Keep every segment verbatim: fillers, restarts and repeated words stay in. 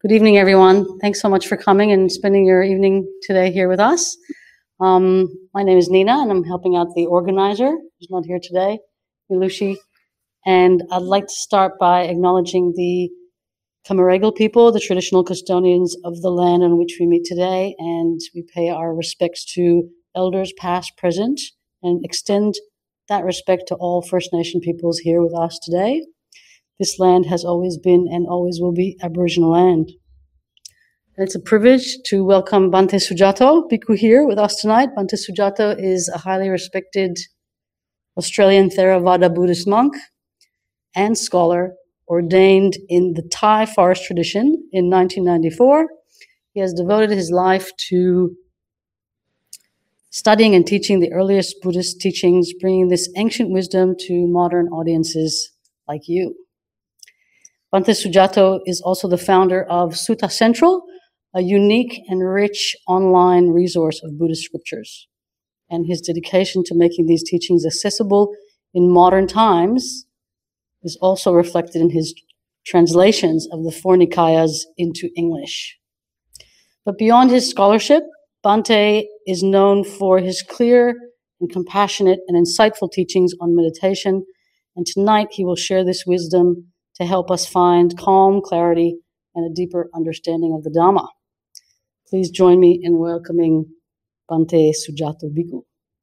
Good evening, everyone. Thanks so much for coming and spending your evening today here with us. Um, my name is Nina, and I'm helping out the organizer, who's not here today, Ilushi. And I'd like to start by acknowledging the Camaragal people, the traditional custodians of the land on which we meet today, and we pay our respects to elders past, present, and extend that respect to all First Nation peoples here with us today. This land has always been and always will be Aboriginal land. And it's a privilege to welcome Bhante Sujato Bhikkhu here with us tonight. Bhante Sujato is a highly respected Australian Theravada Buddhist monk and scholar ordained in the Thai forest tradition in nineteen ninety-four. He has devoted his life to studying and teaching the earliest Buddhist teachings, bringing this ancient wisdom to modern audiences like you. Bhante Sujato is also the founder of Sutta Central, a unique and rich online resource of Buddhist scriptures. And his dedication to making these teachings accessible in modern times is also reflected in his translations of the four Nikayas into English. But beyond his scholarship, Bhante is known for his clear and compassionate and insightful teachings on meditation, and tonight he will share this wisdom to help us find calm, clarity, and a deeper understanding of the Dhamma. Please join me in welcoming Bhante Sujato Bhikkhu.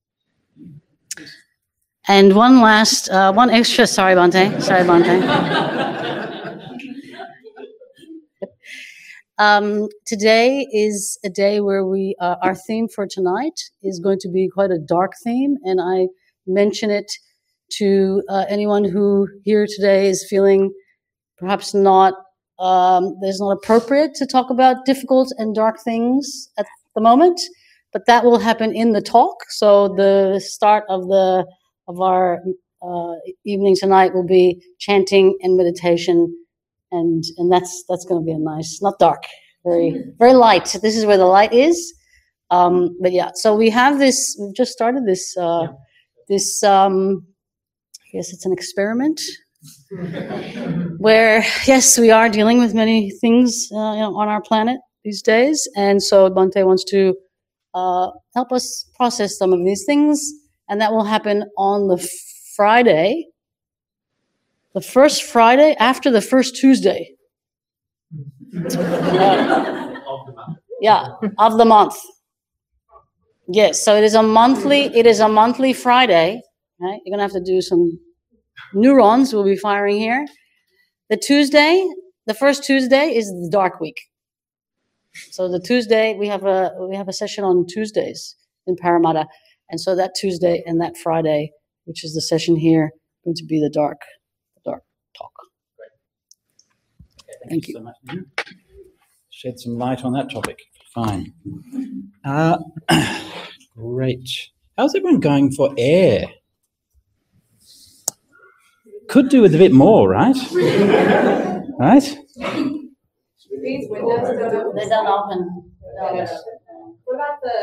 And one last, uh, one extra, sorry Bhante, sorry Bhante. um, today is a day where we, uh, our theme for tonight is going to be quite a dark theme, and I mention it to uh, anyone who here today is feeling perhaps not, um, it's not appropriate to talk about difficult and dark things at the moment, but that will happen in the talk. So the start of the of our uh, evening tonight will be chanting and meditation, and and that's that's going to be a nice, not dark, very very light. This is where the light is. Um, but yeah, so we have this. We've just started this. Uh, this um, I guess it's an experiment. Where, yes, we are dealing with many things uh, you know, on our planet these days, and so Bhante wants to uh, help us process some of these things, and that will happen on the Friday, the first Friday after the first Tuesday. Uh, yeah, of the month. Yes, so it is a monthly. It is a monthly Friday. Right? You're gonna have to do some neurons will be firing here. The Tuesday, the first Tuesday is the dark week. So the Tuesday, we have a we have a session on Tuesdays in Paramatta. And so that Tuesday and that Friday, which is the session here, going to be the dark, the dark talk. Okay, thank, thank you you so much. Shed some light on that topic. Fine. Uh, great. How's everyone going for air? Could do with a bit more, right? Right? These windows don't open. They don't open. What about the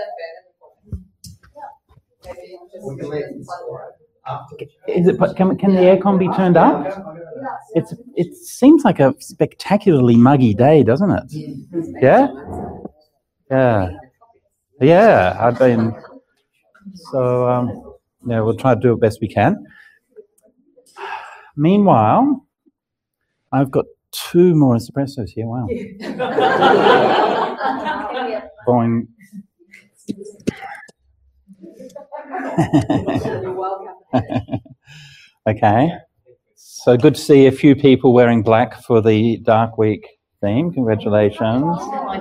maybe just Is it? Can, can the aircon be turned up? It's. It seems like a spectacularly muggy day, doesn't it? Yeah. Yeah. Yeah. I've been. So um, yeah, we'll try to do it best we can. Meanwhile, I've got two more espressos here. Wow. Boing. Okay. So good to see a few people wearing black for the Dark Week theme. Congratulations.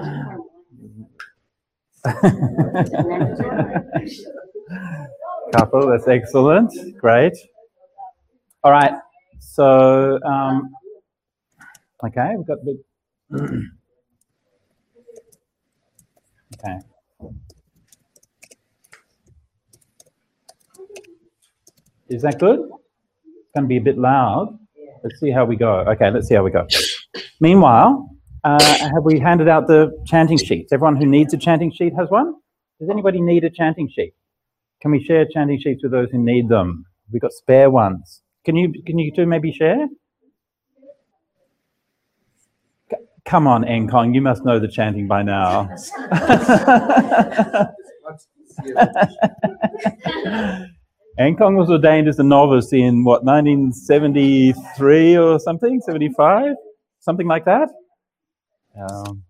Couple, that's excellent. Great. All right. So, um, okay, we've got the. Okay. Is that good? It's going to be a bit loud. Let's see how we go. Okay, let's see how we go. Meanwhile, uh, have we handed out the chanting sheets? Everyone who needs a chanting sheet has one? Does anybody need a chanting sheet? Can we share chanting sheets with those who need them? We've got spare ones. Can you can you two maybe share? Come on, Enkong, you must know the chanting by now. Enkong was ordained as a novice in, what, nineteen seventy-three or something? seventy-five? Something like that? Um,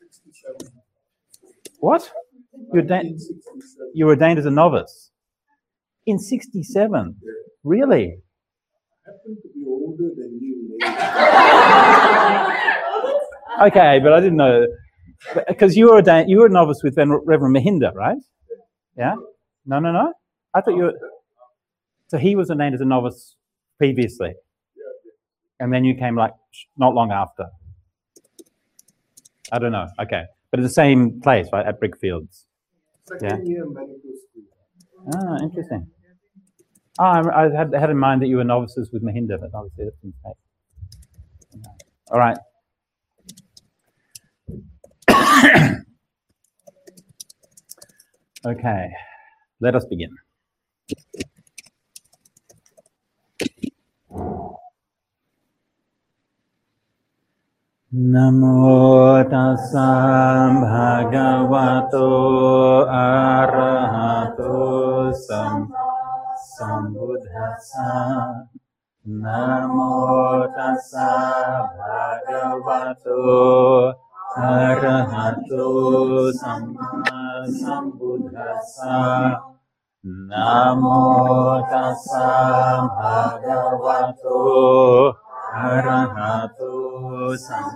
what? You ordained, you were ordained as a novice? In sixty-seven? Really? Okay, but I didn't know, because you were ordained, you were a novice with Reverend Mahinda, right? Yeah? No, no, no? I thought you were, so he was ordained as a novice previously, and then you came like not long after. I don't know, okay. But at the same place, right, at Brickfields. Yeah. Ah, interesting. Oh, I, I had, had in mind that you were novices with Mahinda, but obviously that's a mistake. All right. Okay, let us begin. Namo tassa bhagavato arahato sambuddhassa. Namo tassa bhagavato arahato sambuddhassa. Namo tassa bhagavato arahato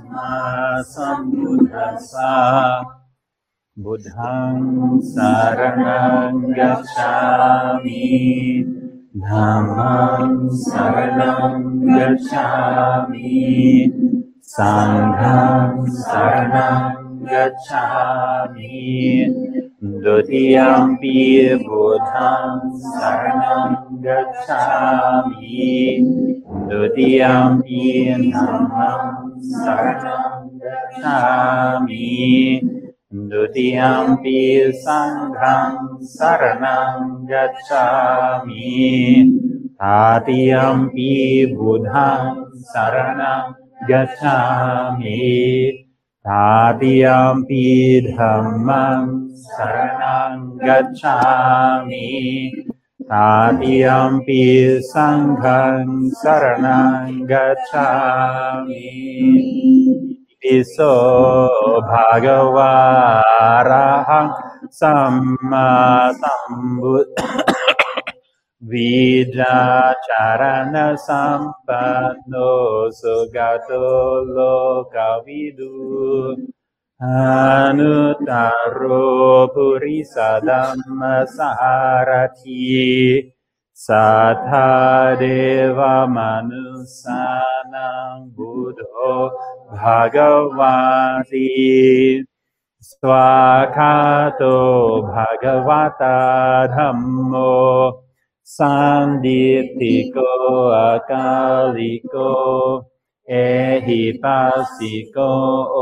sambuddhassa. Buddhang saranang gacchami. Dhammang saranang gacchami. Sanghang saranang gacchami. Dutiyampi buddhang saranang gacchami. Dutiyampi dhammang saranang gacchami. Dutiyampi sanghang saranang gacchami. Tatiyampi buddhang saranang gacchami. Tatiyampi dhammang saranang gacchami. Tatiyampi sanghang saranang gacchami. Iso bhagava arahang samma sambuddha Vidacharana sampanno sugato lokavidu Anuttaro purisa dhamma sarati Sattha deva manusanang buddho bhagavati Swakato bhagavata dhammo Sandiptiko akaliko ehipasiko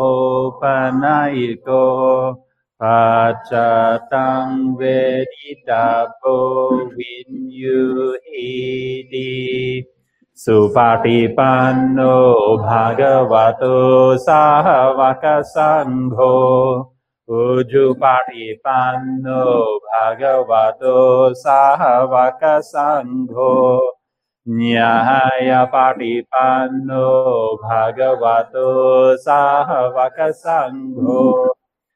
opanayiko pacatang veditapo vinyuhiti Supatipanno bhagavato sahavaka sangho Ujupatipanno bhagavato sahavaka sangho Nyaya patipanno bhagavato sahavaka sangho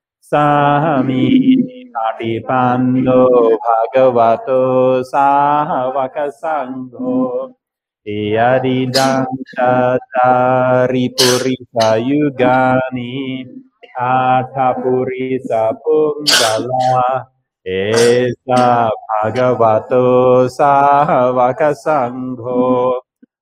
Sami patipanno bhagavato sahavaka sangho Yadidam tatari purisa yugani Atapurisa punggala Esa bhagavato sahavaka sangho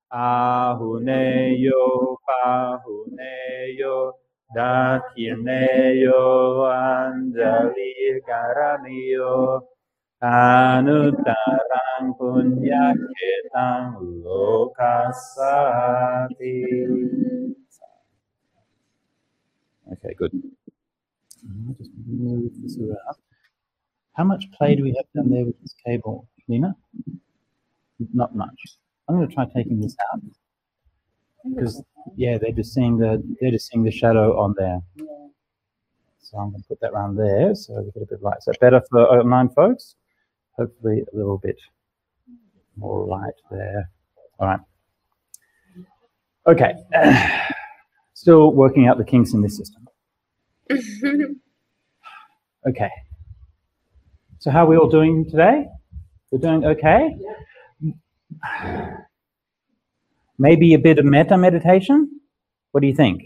Ahuneyo pahuneyo Datirneyo anjali karaniyo Anuttarang punyaketang lokasati. Okay, good. I'll just move this around. How much play do we have down there with this cable, Nina? Not much. I'm going to try taking this out. because yeah, they're just seeing the they're just seeing the shadow on there. Yeah. So I'm going to put that around there so we get a bit of light. Is that better for online folks? Hopefully a little bit more light there. All right. Okay. Still working out the kinks in this system. Okay. So how are we all doing today? We're doing okay? Maybe a bit of metta meditation? What do you think?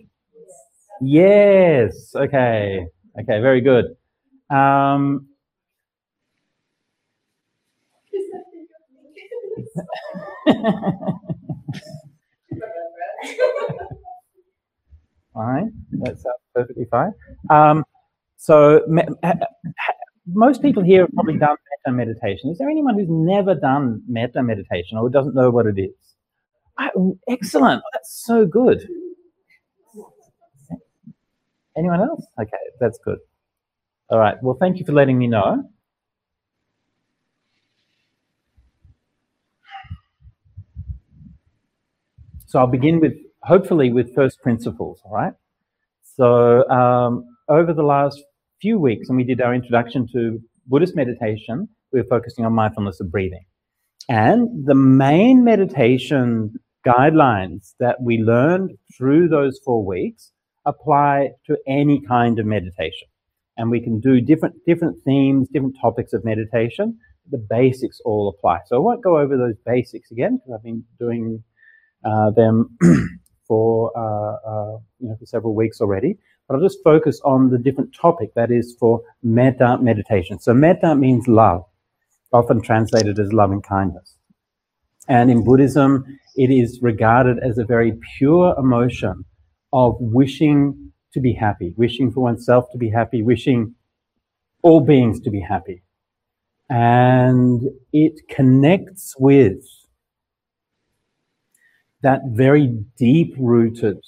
Yes. Okay. Okay, very good. Um, all right, that's uh, perfectly fine. Um, so me, ha, ha, most people here have probably done metta meditation. Is there anyone who's never done metta meditation or doesn't know what it is? Oh, excellent. That's so good. Anyone else? Okay, that's good. All right. Well, thank you for letting me know. So I'll begin with, hopefully, with first principles, all right? So um, over the last few weeks, when we did our introduction to Buddhist meditation, we were focusing on mindfulness of breathing. And the main meditation guidelines that we learned through those four weeks apply to any kind of meditation. And we can do different, different themes, different topics of meditation. The basics all apply. So I won't go over those basics again, because I've been doing uh, them for, uh, uh, you know, for several weeks already. But I'll just focus on the different topic that is for metta meditation. So metta means love, often translated as loving kindness. And in Buddhism, it is regarded as a very pure emotion of wishing to be happy, wishing for oneself to be happy, wishing all beings to be happy. And it connects with that very deep-rooted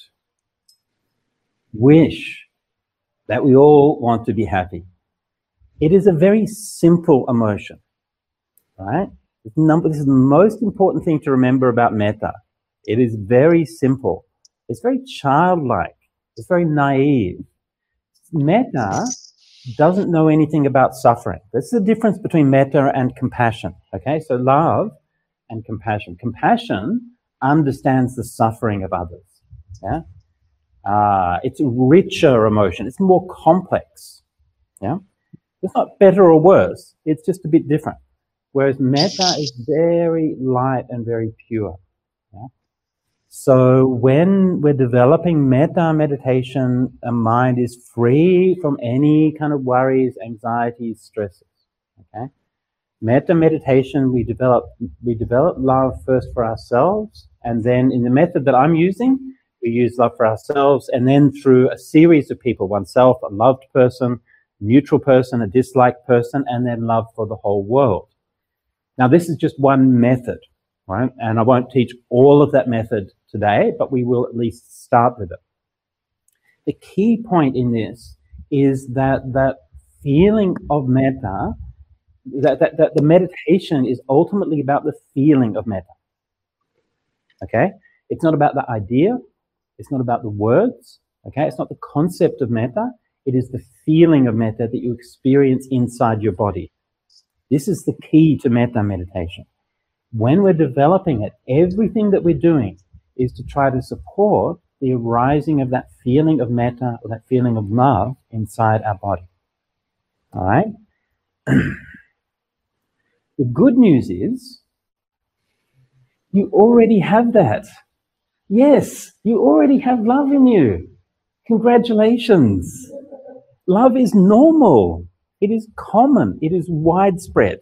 wish that we all want to be happy. It is a very simple emotion, right? Number, this is the most important thing to remember about metta. It is very simple. It's very childlike. It's very naive. Metta doesn't know anything about suffering. This is the difference between metta and compassion. Okay, so love and compassion. Compassion understands the suffering of others. Yeah, uh, it's a richer emotion. It's more complex. Yeah, it's not better or worse. It's just a bit different. Whereas metta is very light and very pure. Yeah? So when we're developing metta meditation, a mind is free from any kind of worries, anxieties, stresses. Okay? Metta meditation, we develop we develop love first for ourselves, and then in the method that I'm using, we use love for ourselves, and then through a series of people, oneself, a loved person, neutral person, a disliked person, and then love for the whole world. Now, this is just one method, right? And I won't teach all of that method today, but we will at least start with it. The key point in this is that that feeling of metta, that, that, that the meditation is ultimately about the feeling of metta, okay? It's not about the idea. It's not about the words, okay? It's not the concept of metta. It is the feeling of metta that you experience inside your body. This is the key to metta meditation. When we're developing it, everything that we're doing is to try to support the arising of that feeling of metta or that feeling of love inside our body. All right? The good news is you already have that. Yes, you already have love in you. Congratulations. Love is normal. It is common. It is widespread.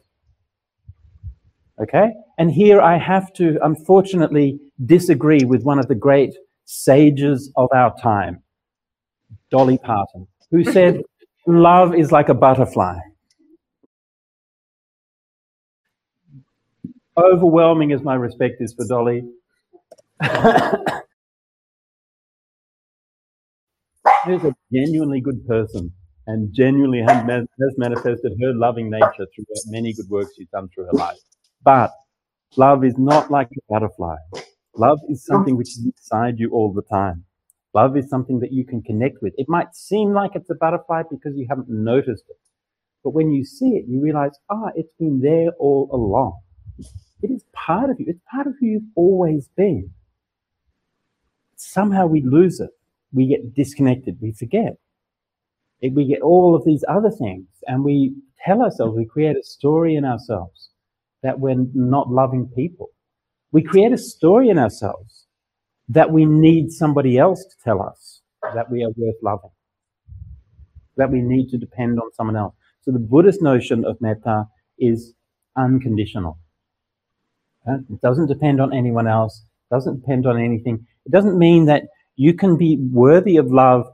Okay? And here I have to, unfortunately, disagree with one of the great sages of our time, Dolly Parton, who said, love is like a butterfly. Overwhelming as my respect is for Dolly. She's a genuinely good person, and genuinely has manifested her loving nature through many good works she's done through her life. But love is not like a butterfly. Love is something which is inside you all the time. Love is something that you can connect with. It might seem like it's a butterfly because you haven't noticed it. But when you see it, you realize, ah, it's been there all along. It is part of you. It's part of who you've always been. Somehow we lose it. We get disconnected. We forget. It, we get all of these other things, and we tell ourselves, we create a story in ourselves that we're not loving people. We create a story in ourselves that we need somebody else to tell us that we are worth loving, that we need to depend on someone else. So the Buddhist notion of metta is unconditional. It doesn't depend on anyone else, doesn't depend on anything. It doesn't mean that you can be worthy of love.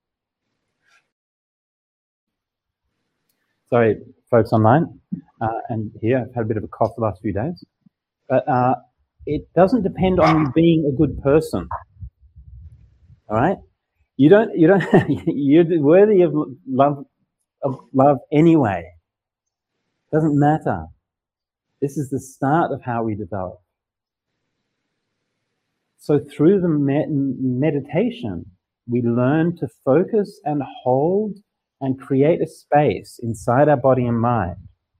Sorry, folks online uh, and here, I've had a bit of a cough the last few days. But uh, it doesn't depend on you being a good person. All right? You don't, you don't, you're worthy of love, of love anyway. Doesn't matter. This is the start of how we develop. So through the med meditation, we learn to focus and hold and create a space inside our body and mind,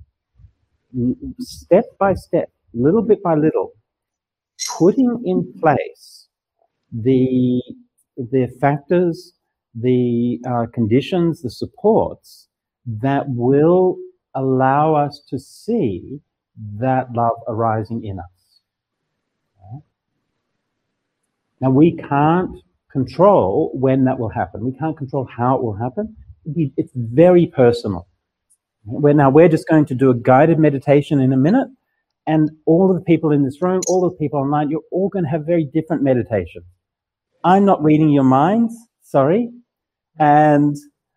step by step, little bit by little, putting in place the, the factors, the uh, conditions, the supports that will allow us to see that love arising in us. Now, we can't control when that will happen. We can't control how it will happen. It's very personal. We're, now, we're just going to do a guided meditation in a minute, and all of the people in this room, all of the people online, you're all going to have very different meditations. I'm not reading your minds, sorry, and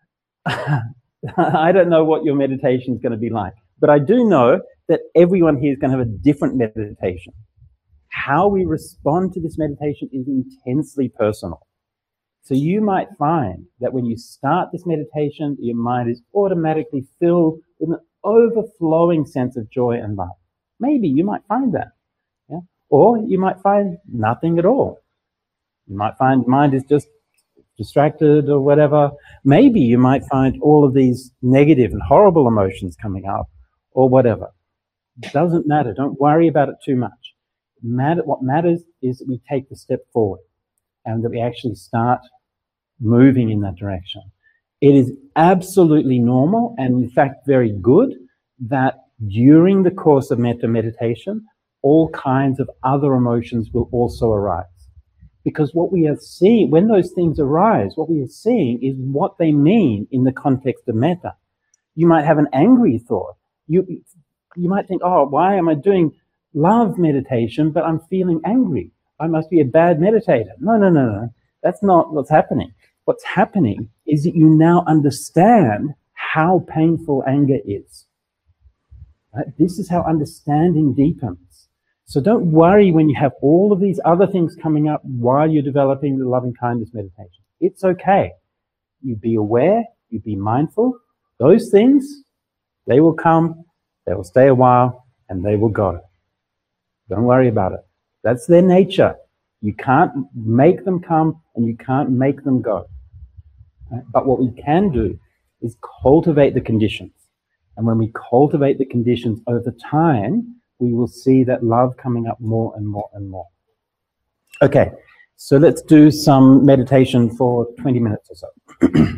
I don't know what your meditation is going to be like, but I do know that everyone here is going to have a different meditation. How we respond to this meditation is intensely personal. So you might find that when you start this meditation, your mind is automatically filled with an overflowing sense of joy and love. Maybe you might find that. Yeah? Or you might find nothing at all. You might find mind is just distracted or whatever. Maybe you might find all of these negative and horrible emotions coming up or whatever. It doesn't matter. Don't worry about it too much. Matter, what matters is that we take the step forward and that we actually start moving in that direction. It is absolutely normal and in fact very good that during the course of metta meditation, all kinds of other emotions will also arise. Because what we are seeing, when those things arise, what we are seeing is what they mean in the context of metta. You might have an angry thought. You, you might think, oh, why am I doing love meditation, but I'm feeling angry? I must be a bad meditator. No, no, no, no. That's not what's happening. What's happening is that you now understand how painful anger is. Right? This is how understanding deepens. So don't worry when you have all of these other things coming up while you're developing the loving kindness meditation. It's okay. You be aware, you be mindful. Those things, they will come, they will stay a while, and they will go. Don't worry about it. That's their nature. You can't make them come and you can't make them go. But what we can do is cultivate the conditions. And when we cultivate the conditions over time, we will see that love coming up more and more and more. Okay, so let's do some meditation for twenty minutes or so.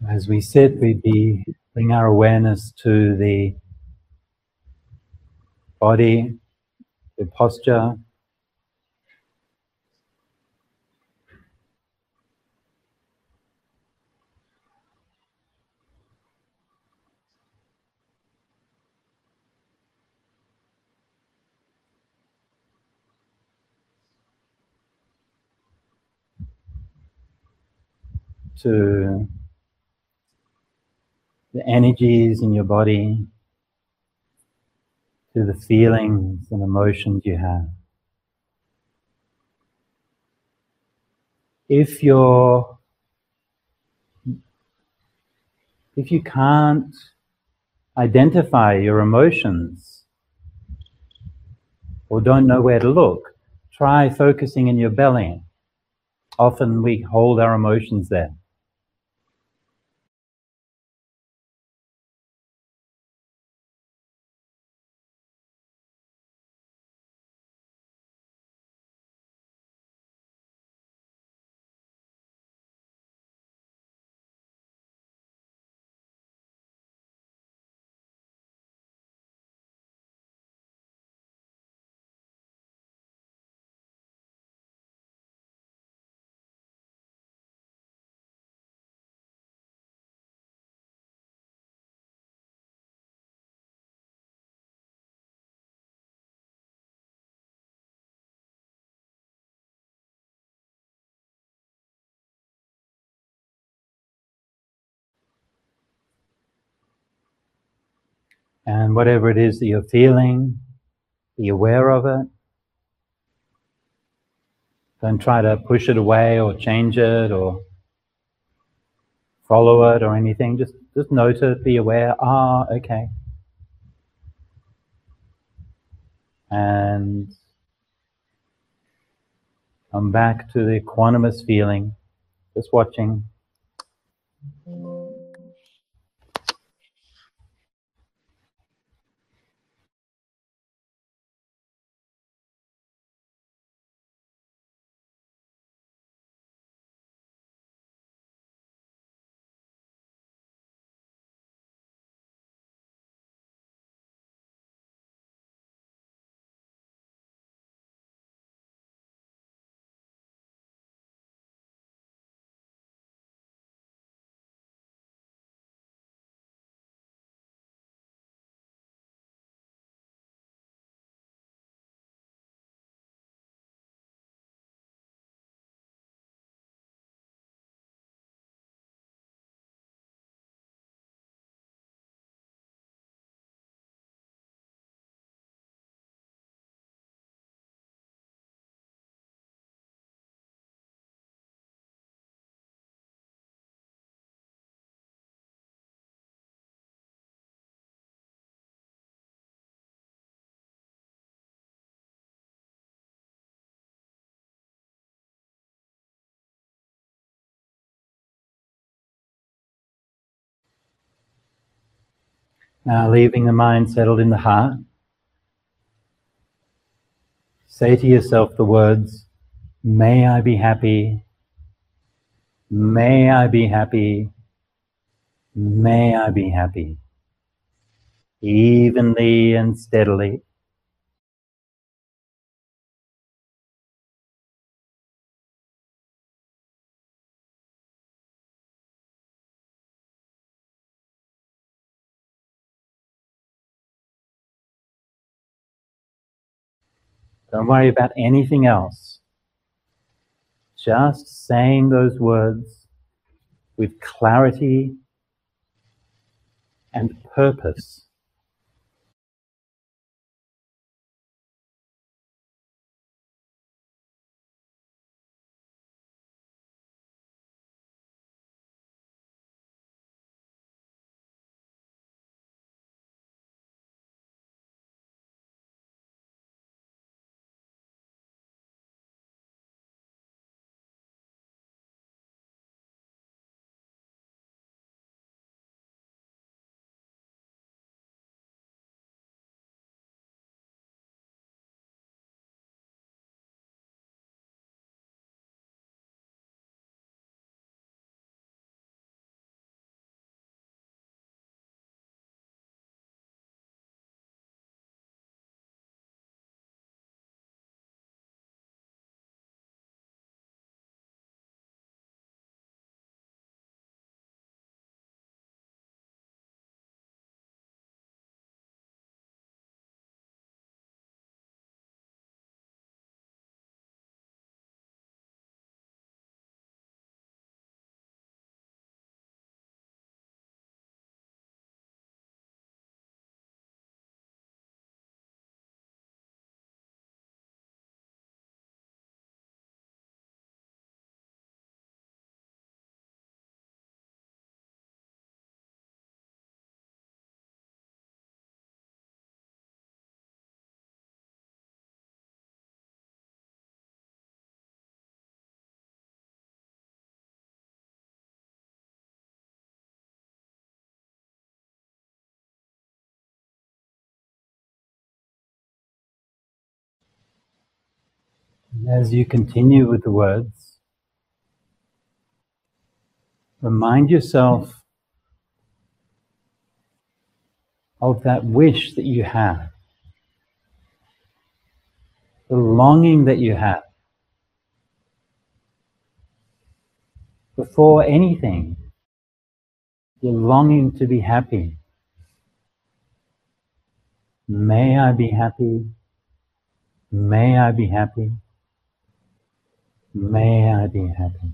As we sit, we be, bring our awareness to the body, the posture, to the energies in your body, to the feelings and emotions you have. If you're, if you can't identify your emotions or don't know where to look, try focusing in your belly. Often we hold our emotions there. And whatever it is that you're feeling, be aware of it. Don't try to push it away or change it or follow it or anything. Just, just note it, be aware. Ah, okay. And come back to the equanimous feeling, just watching. Now leaving the mind settled in the heart, say to yourself the words, may I be happy, may I be happy, may I be happy, evenly and steadily. Don't worry about anything else. Just saying those words with clarity and purpose. As you continue with the words, remind yourself of that wish that you have, the longing that you have. Before anything, you're longing to be happy. May I be happy? May I be happy? May I be happy?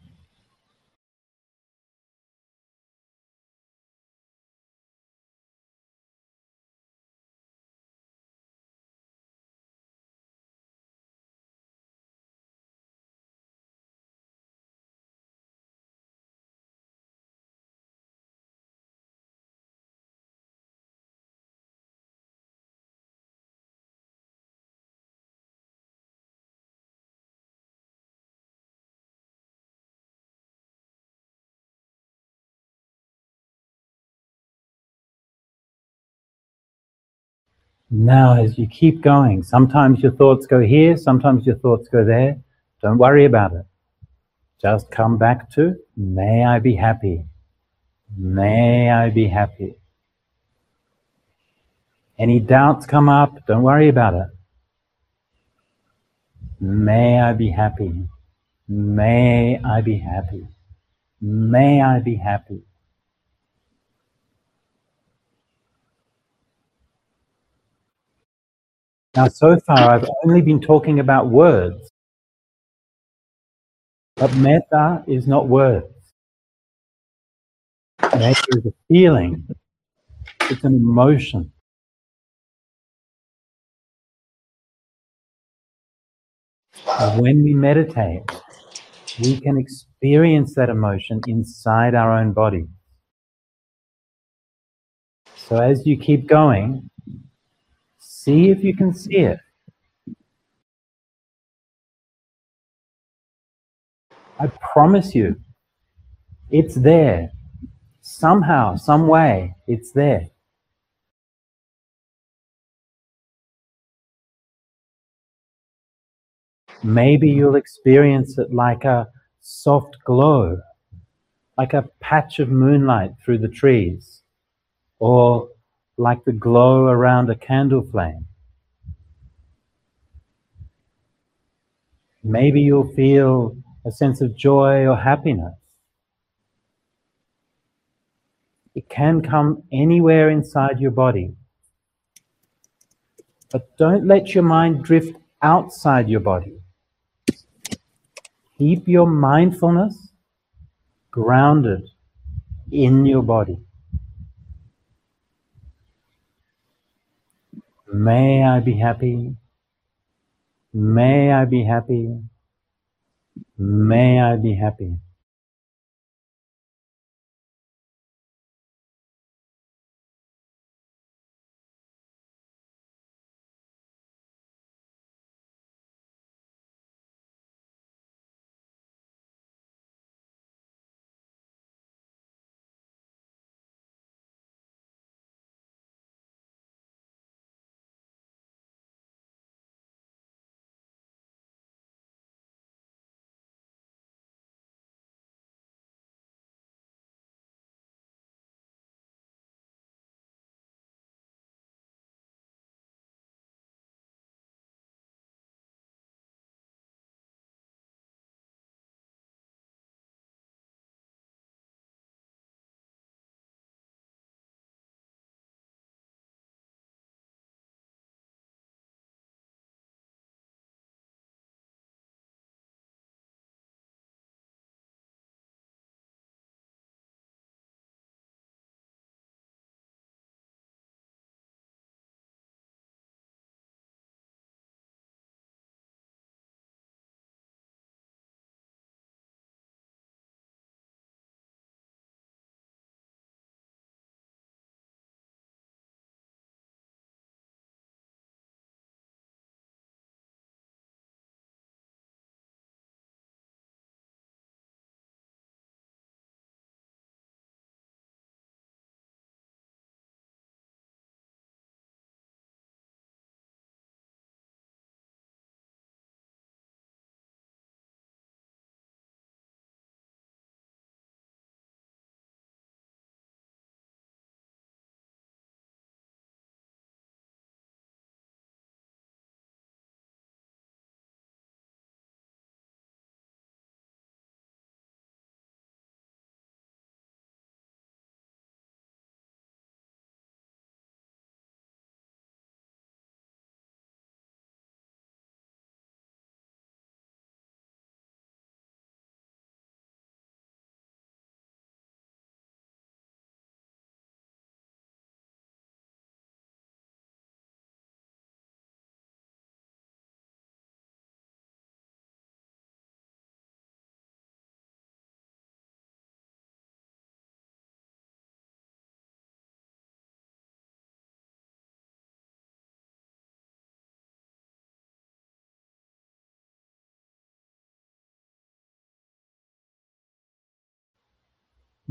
Now, as you keep going, sometimes your thoughts go here, sometimes your thoughts go there. Don't worry about it. Just come back to, may I be happy? May I be happy? Any doubts come up, don't worry about it. May I be happy? May I be happy? May I be happy? Now, so far, I've only been talking about words, but metta is not words. Metta is a feeling. It's an emotion. And when we meditate, we can experience that emotion inside our own body. So as you keep going, see if you can see it. I promise you, it's there. Somehow, some way, it's there. Maybe you'll experience it like a soft glow, like a patch of moonlight through the trees, or like the glow around a candle flame. Maybe you'll feel a sense of joy or happiness. It can come anywhere inside your body. But don't let your mind drift outside your body. Keep your mindfulness grounded in your body. May I be happy. May I be happy. May I be happy.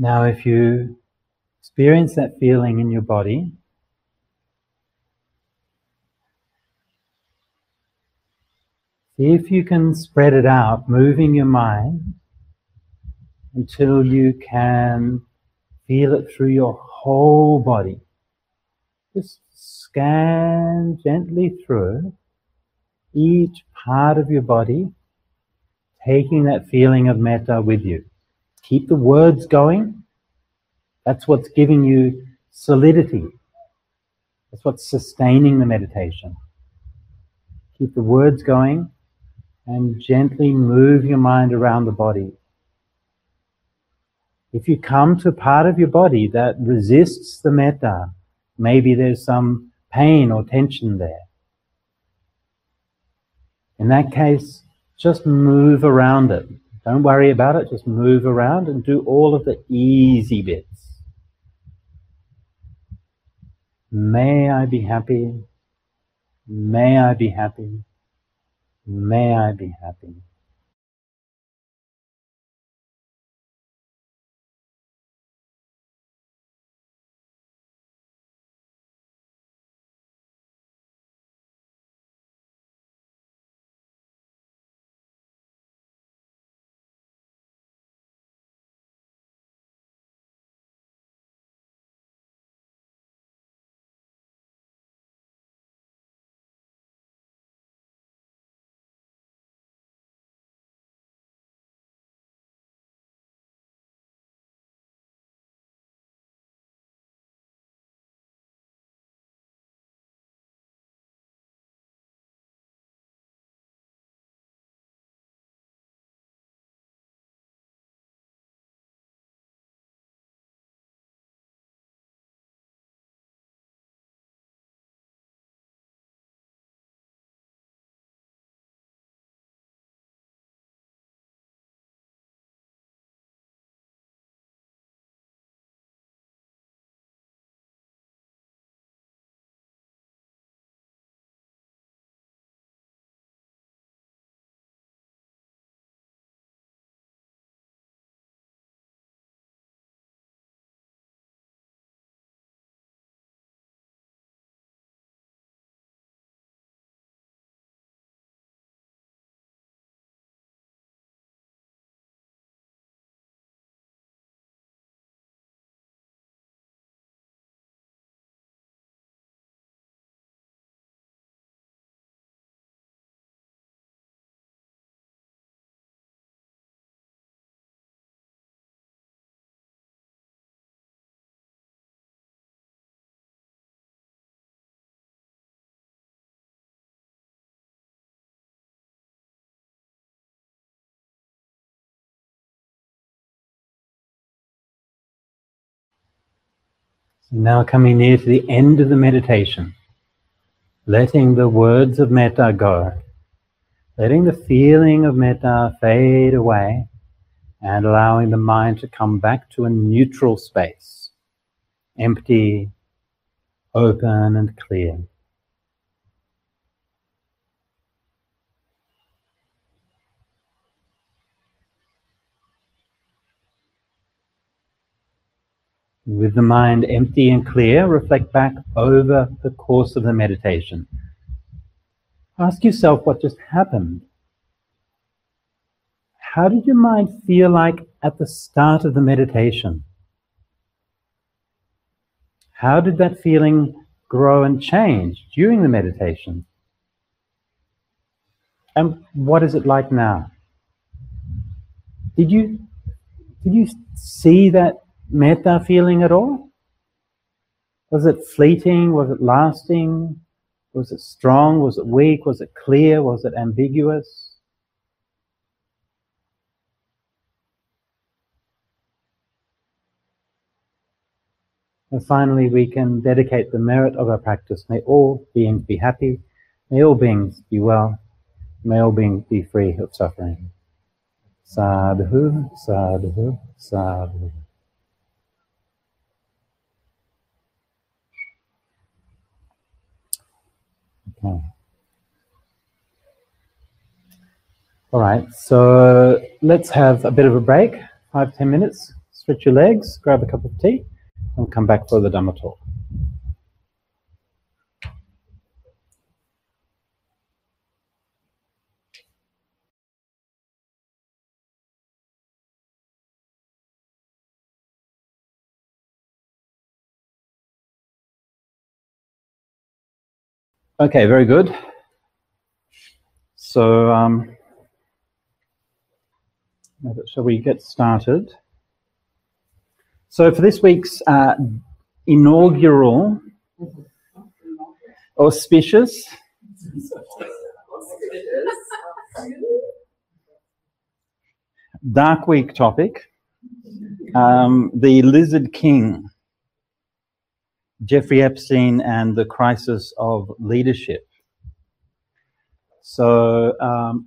Now, if you experience that feeling in your body, see if you can spread it out, moving your mind until you can feel it through your whole body. Just scan gently through each part of your body, taking that feeling of metta with you. Keep the words going. That's what's giving you solidity. That's what's sustaining the meditation. Keep the words going and gently move your mind around the body. If you come to a part of your body that resists the metta, maybe there's some pain or tension there. In that case, just move around it. Don't worry about it, just move around and do all of the easy bits. May I be happy. May I be happy. May I be happy. Now coming near to the end of the meditation, letting the words of metta go, letting the feeling of metta fade away, and allowing the mind to come back to a neutral space, empty, open and clear. With the mind empty and clear, reflect back over the course of the meditation. Ask yourself what just happened. How did your mind feel like at the start of the meditation? How did that feeling grow and change during the meditation? And what is it like now? Did you, did you see that metta feeling at all? Was it fleeting? Was it lasting? Was it strong? Was it weak? Was it clear? Was it ambiguous? And finally, we can dedicate the merit of our practice. May all beings be happy. May all beings be well. May all beings be free of suffering. Sadhu, sadhu, sadhu. Okay. All right, so let's have a bit of a break, five, ten minutes, stretch your legs, grab a cup of tea, and come back for the Dhamma talk. Okay, very good. So, um, shall we get started? So for this week's uh, inaugural auspicious Dark Week topic, um, the Lizard King, Jeffrey Epstein and the Crisis of Leadership. So, um,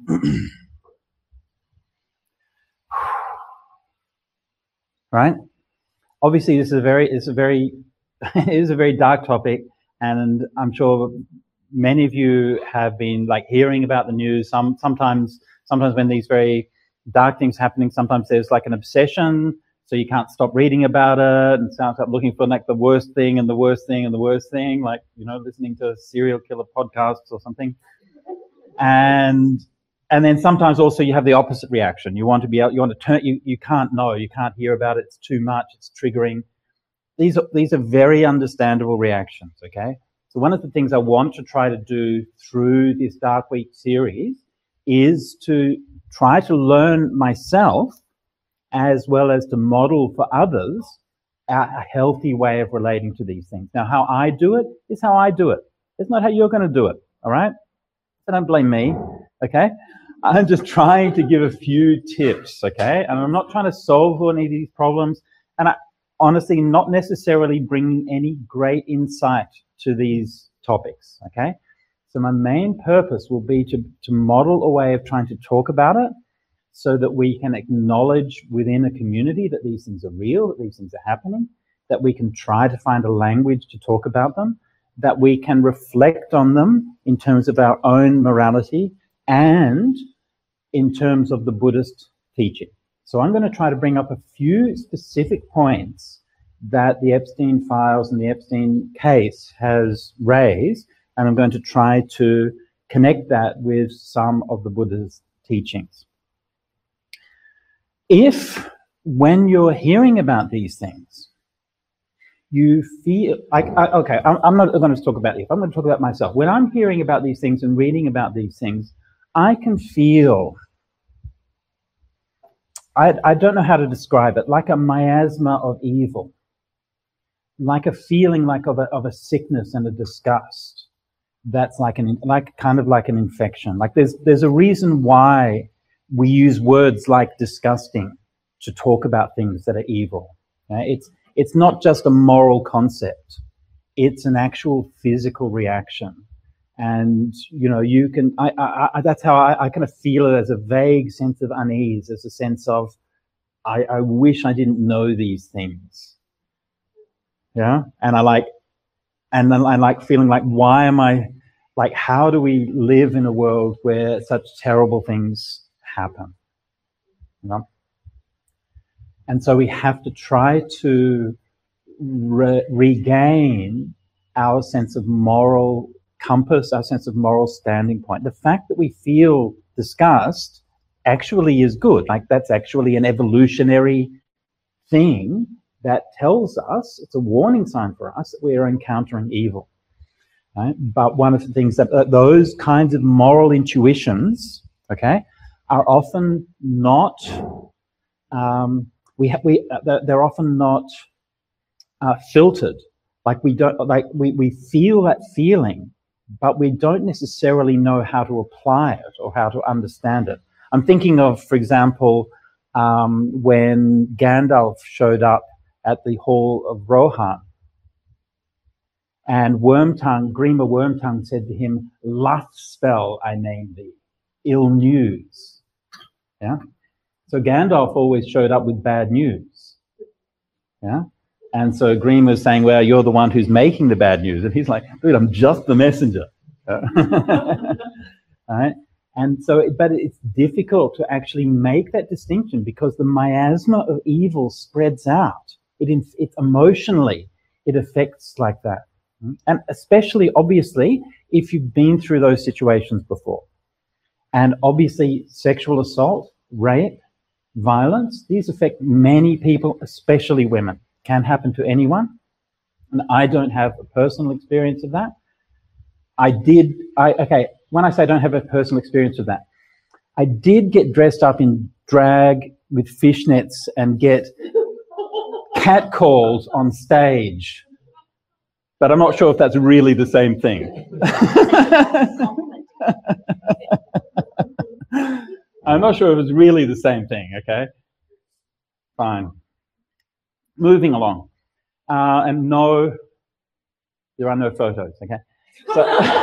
right? Obviously, this is a very, it's a very, it is a very dark topic, and I'm sure many of you have been like hearing about the news. Some sometimes, sometimes when these very dark things happening, sometimes there's like an obsession, so you can't stop reading about it and start up looking for like the worst thing and the worst thing and the worst thing, like, you know, listening to serial killer podcasts or something. And and then sometimes also you have the opposite reaction. You want to be out, you want to turn, you, you can't know, you can't hear about it, it's too much, it's triggering. These are, these are very understandable reactions, okay? So one of the things I want to try to do through this Dark Week series is to try to learn myself as well as to model for others a, a healthy way of relating to these things. Now, how I do it is how I do it. It's not how you're going to do it, all right? So don't blame me, okay? I'm just trying to give a few tips, okay? And I'm not trying to solve any of these problems. And I honestly not necessarily bringing any great insight to these topics, okay? So my main purpose will be to, to model a way of trying to talk about it so that we can acknowledge within a community that these things are real, that these things are happening, that we can try to find a language to talk about them, that we can reflect on them in terms of our own morality and in terms of the Buddhist teaching. So I'm going to try to bring up a few specific points that the Epstein files and the Epstein case has raised, and I'm going to try to connect that with some of the Buddha's teachings. If, when you're hearing about these things, you feel like, I, okay, I'm, I'm not going to talk about if, I'm going to talk about myself. When I'm hearing about these things and reading about these things, I can feel, I, I don't know how to describe it, like a miasma of evil, like a feeling like of a, of a sickness and a disgust. That's like an, like kind of like an infection. Like there's, there's a reason why we use words like disgusting to talk about things that are evil. Okay? It's, it's not just a moral concept. It's an actual physical reaction. And, you know, you can, I, I, I that's how I, I kind of feel it, as a vague sense of unease, as a sense of, I, I wish I didn't know these things. Yeah. And I like, and then I like feeling like, why am I, like, how do we live in a world where such terrible things happen? You know? And so we have to try to re- regain our sense of moral compass, our sense of moral standing point. The fact that we feel disgust actually is good. Like, that's actually an evolutionary thing that tells us, it's a warning sign for us that we are encountering evil. Right? But one of the things that uh, those kinds of moral intuitions, okay, are often not, um, we ha- we uh, they're often not uh, filtered. Like we don't, like we, we feel that feeling, but we don't necessarily know how to apply it or how to understand it. I'm thinking of, for example, um, when Gandalf showed up at the Hall of Rohan, and Wormtongue, Grima Wormtongue said to him, "Luth spell I name thee, ill news." Yeah. So Gandalf always showed up with bad news. Yeah. And so Grima was saying, "Well, you're the one who's making the bad news," and he's like, "Dude, I'm just the messenger." Right? And so, it, but it's difficult to actually make that distinction because the miasma of evil spreads out. It, it emotionally, it affects like that. And especially, obviously, if you've been through those situations before. And obviously, sexual assault, rape, violence, these affect many people, especially women. Can happen to anyone. And I don't have a personal experience of that. I did, I, okay, when I say I don't have a personal experience of that, I did get dressed up in drag with fishnets and get catcalls on stage. But I'm not sure if that's really the same thing. I'm not sure if it's really the same thing, okay? Fine. Moving along. Uh, and no, there are no photos, okay? So,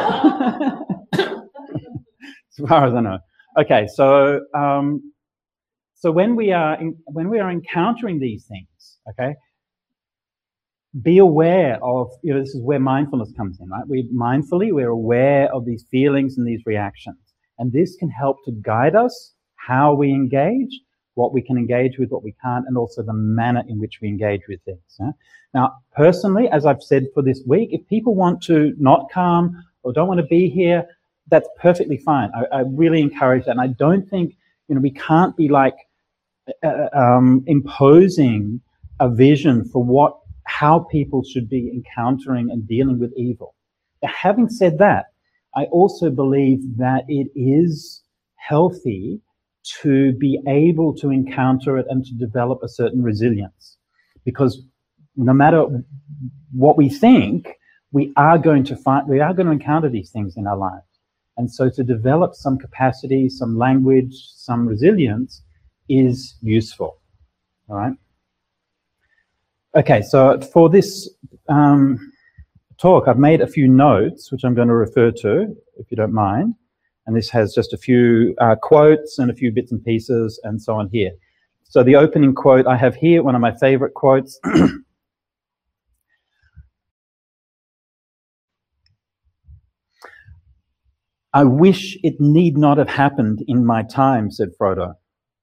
as far as I know. Okay, so um, so when we are in, when we are encountering these things, okay, be aware of, you know, this is where mindfulness comes in, right? We mindfully, we're aware of these feelings and these reactions. And this can help to guide us how we engage, what we can engage with, what we can't, and also the manner in which we engage with things. Yeah? Now, personally, as I've said for this week, if people want to not come or don't want to be here, that's perfectly fine. I, I really encourage that. And I don't think, you know, we can't be like uh, um, imposing a vision for what, how people should be encountering and dealing with evil. But having said that, I also believe that it is healthy to be able to encounter it and to develop a certain resilience. Because no matter what we think, we are going to find, we are going to encounter these things in our lives. And so to develop some capacity, some language, some resilience is useful. All right? Okay, so for this um, talk, I've made a few notes, which I'm going to refer to, if you don't mind. And this has just a few uh, quotes and a few bits and pieces and so on here. So the opening quote I have here, one of my favorite quotes. I wish it need not have happened in my time, said Frodo.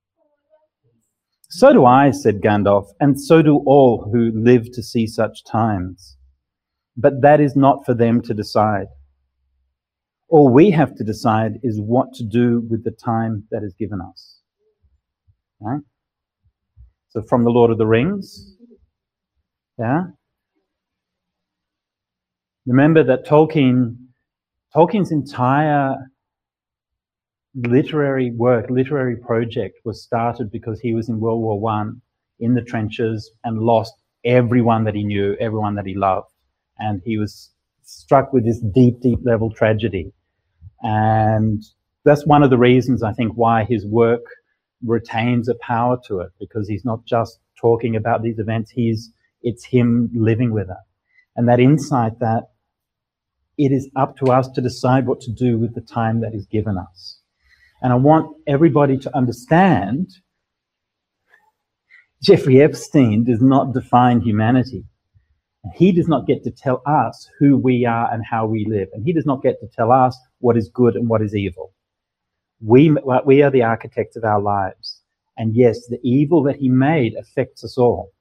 So do I, said Gandalf, and so do all who live to see such times. But that is not for them to decide. All we have to decide is what to do with the time that is given us. Right? So from the Lord of the Rings, yeah? Remember that Tolkien, Tolkien's entire literary work, literary project was started because he was in World War One in the trenches and lost everyone that he knew, everyone that he loved. And he was struck with this deep, deep level tragedy. And that's one of the reasons, I think, why his work retains a power to it, because he's not just talking about these events, he's, it's him living with it. And that insight that it is up to us to decide what to do with the time that is given us. And I want everybody to understand Jeffrey Epstein does not define humanity. He does not get to tell us who we are and how we live. And he does not get to tell us what is good and what is evil. We, we are the architects of our lives. And yes, the evil that he made affects us all.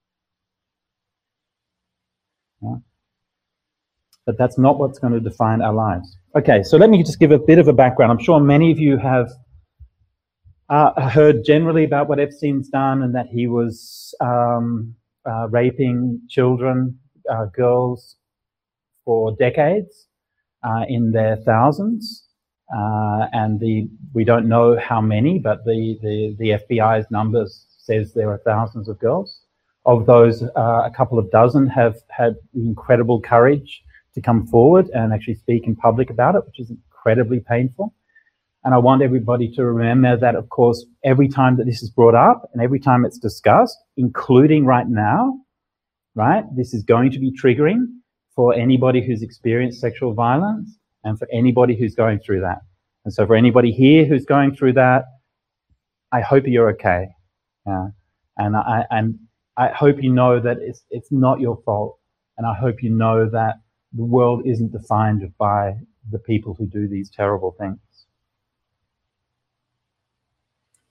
Yeah. But that's not what's going to define our lives. Okay, so let me just give a bit of a background. I'm sure many of you have uh, heard generally about what Epstein's done, and that he was um, uh, raping children, uh, girls, for decades, uh, in their thousands. Uh, and the we don't know how many, but the, the, the F B I's numbers says there are thousands of girls. Of those, uh, a couple of dozen have had incredible courage to come forward and actually speak in public about it, which is incredibly painful. And I want everybody to remember that, of course, every time that this is brought up and every time it's discussed, including right now, right, this is going to be triggering for anybody who's experienced sexual violence and for anybody who's going through that. And so for anybody here who's going through that, I hope you're okay. Yeah. And I, and I hope you know that it's, it's not your fault. And I hope you know that the world isn't defined by the people who do these terrible things.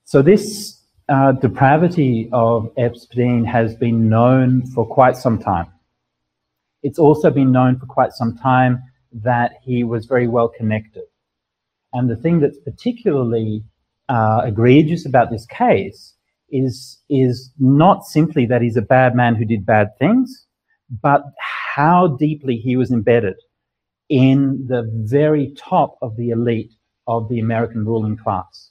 So this uh, depravity of Epstein has been known for quite some time. It's also been known for quite some time that he was very well connected. And the thing that's particularly uh, egregious about this case is, is not simply that he's a bad man who did bad things, but how deeply he was embedded in the very top of the elite of the American ruling class.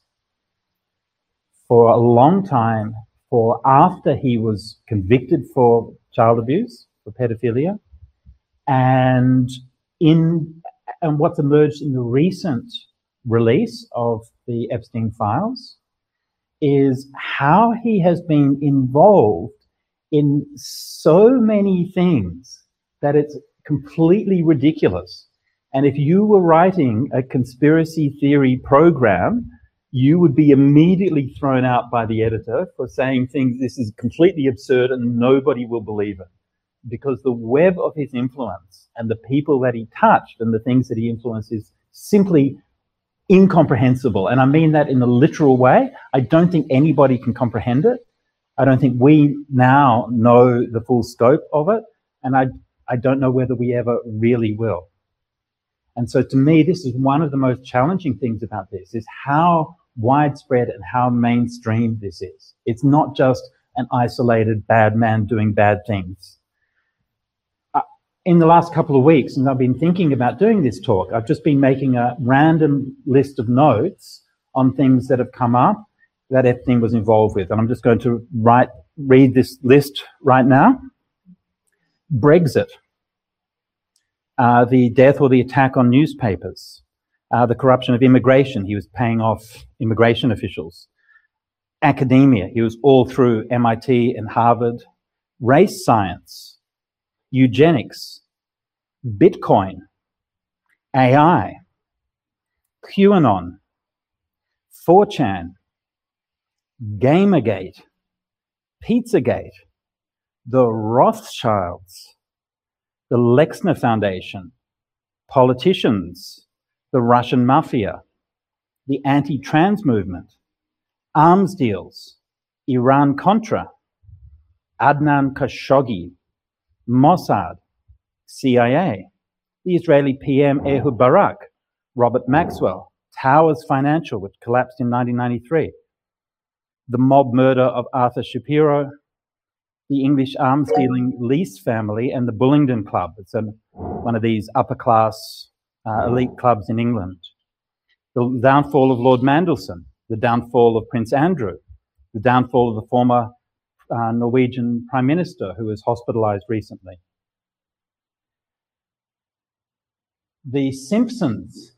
For a long time, for after he was convicted for child abuse, for pedophilia, and in and what's emerged in the recent release of the Epstein files is how he has been involved in so many things that it's completely ridiculous. And if you were writing a conspiracy theory program, you would be immediately thrown out by the editor for saying things, this is completely absurd and nobody will believe it. Because the web of his influence and the people that he touched and the things that he influenced is simply incomprehensible. And I mean that in a literal way. I don't think anybody can comprehend it. I don't think we now know the full scope of it. And I, I don't know whether we ever really will. And so to me, this is one of the most challenging things about this, is how widespread and how mainstream this is. It's not just an isolated bad man doing bad things. Uh, in the last couple of weeks, and I've been thinking about doing this talk, I've just been making a random list of notes on things that have come up that Epstein was involved with. And I'm just going to write, read this list right now. Brexit. Uh, the death or the attack on newspapers, uh, the corruption of immigration. He was paying off immigration officials. Academia. He was all through M I T and Harvard. Race science, eugenics, Bitcoin, A I, QAnon, four chan, Gamergate, Pizzagate, the Rothschilds, the Lexner Foundation, politicians, the Russian mafia, the anti-trans movement, arms deals, Iran-Contra, Adnan Khashoggi, Mossad, C I A, the Israeli P M Ehud Barak, Robert Maxwell, Towers Financial, which collapsed in nineteen ninety-three, the mob murder of Arthur Shapiro, the English arms-dealing Lease family, and the Bullingdon Club. It's a, one of these upper-class uh, elite clubs in England. The downfall of Lord Mandelson, the downfall of Prince Andrew, the downfall of the former uh, Norwegian Prime Minister who was hospitalized recently. The Simpsons.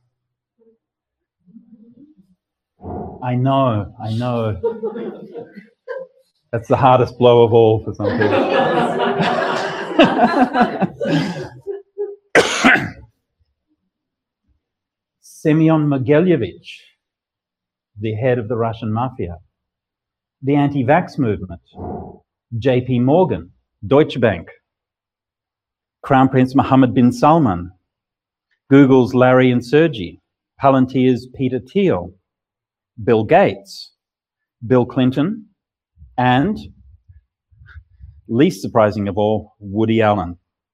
I know, I know. That's the hardest blow of all for some people. Semyon Mogilevich, the head of the Russian mafia. The anti-vax movement. J P Morgan, Deutsche Bank. Crown Prince Mohammed bin Salman. Google's Larry and Sergey. Palantir's Peter Thiel. Bill Gates. Bill Clinton. And, least surprising of all, Woody Allen.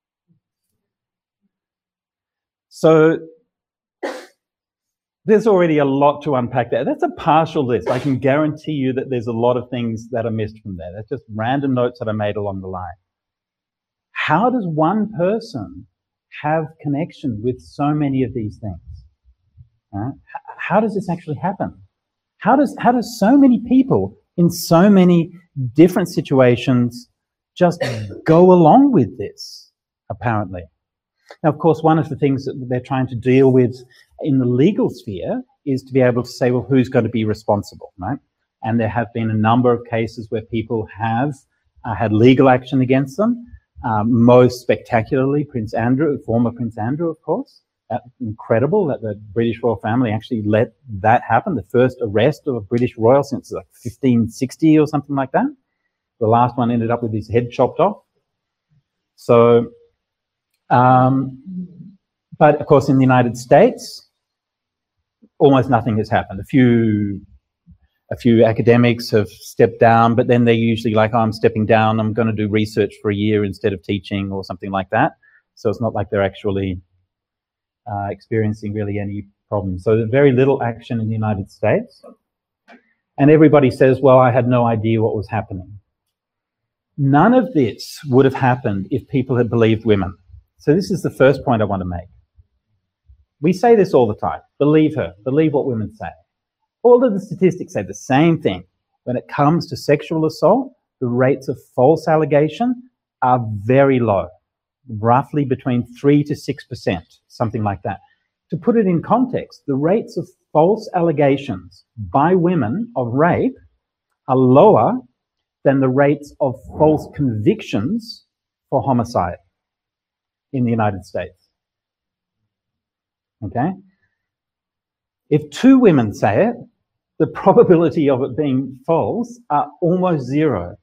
So, there's already a lot to unpack there. That's a partial list. I can guarantee you that there's a lot of things that are missed from there. That's just random notes that I made along the line. How does one person have connection with so many of these things? Uh, how does this actually happen? How does, how does so many people in so many different situations just go along with this, apparently? Now, of course, one of the things that they're trying to deal with in the legal sphere is to be able to say, well, who's going to be responsible, right? And there have been a number of cases where people have uh, had legal action against them. Um, most spectacularly, Prince Andrew, former Prince Andrew, of course. Uh, incredible that the British royal family actually let that happen. The first arrest of a British royal since like fifteen sixty or something like that. The last one ended up with his head chopped off. So, um, but of course in the United States, almost nothing has happened. A few, a few academics have stepped down, but then they're usually like, oh, I'm stepping down, I'm going to do research for a year instead of teaching or something like that. So it's not like they're actually uh, experiencing really any problems. So there's very little action in the United States. And everybody says, well, I had no idea what was happening. None of this would have happened if people had believed women. So this is the first point I want to make. We say this all the time. Believe her. Believe what women say. All of the statistics say the same thing. When it comes to sexual assault, the rates of false allegation are very low, roughly between three to six percent, something like that. To put it in context, the rates of false allegations by women of rape are lower than the rates of false convictions for homicide in the United States. Okay? If two women say it, the probability of it being false are almost zero.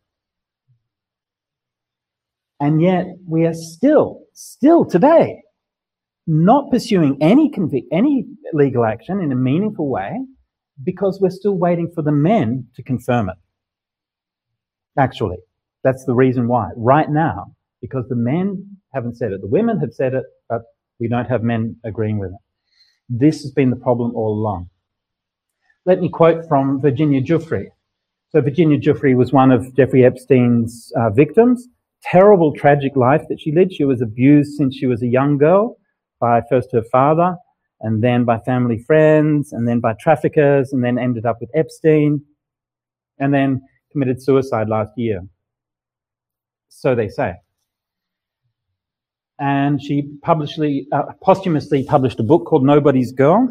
And yet we are still, still today, not pursuing any convic- any legal action in a meaningful way because we're still waiting for the men to confirm it. Actually, that's the reason why. Right now, because the men haven't said it. The women have said it, but we don't have men agreeing with it. This has been the problem all along. Let me quote from Virginia Giuffre. So Virginia Giuffre was one of Jeffrey Epstein's uh, victims. Terrible, tragic life that she led. She was abused since she was a young girl by first her father, and then by family friends, and then by traffickers, and then ended up with Epstein, and then committed suicide last year. So they say. And she publicly, uh, posthumously published a book called Nobody's Girl.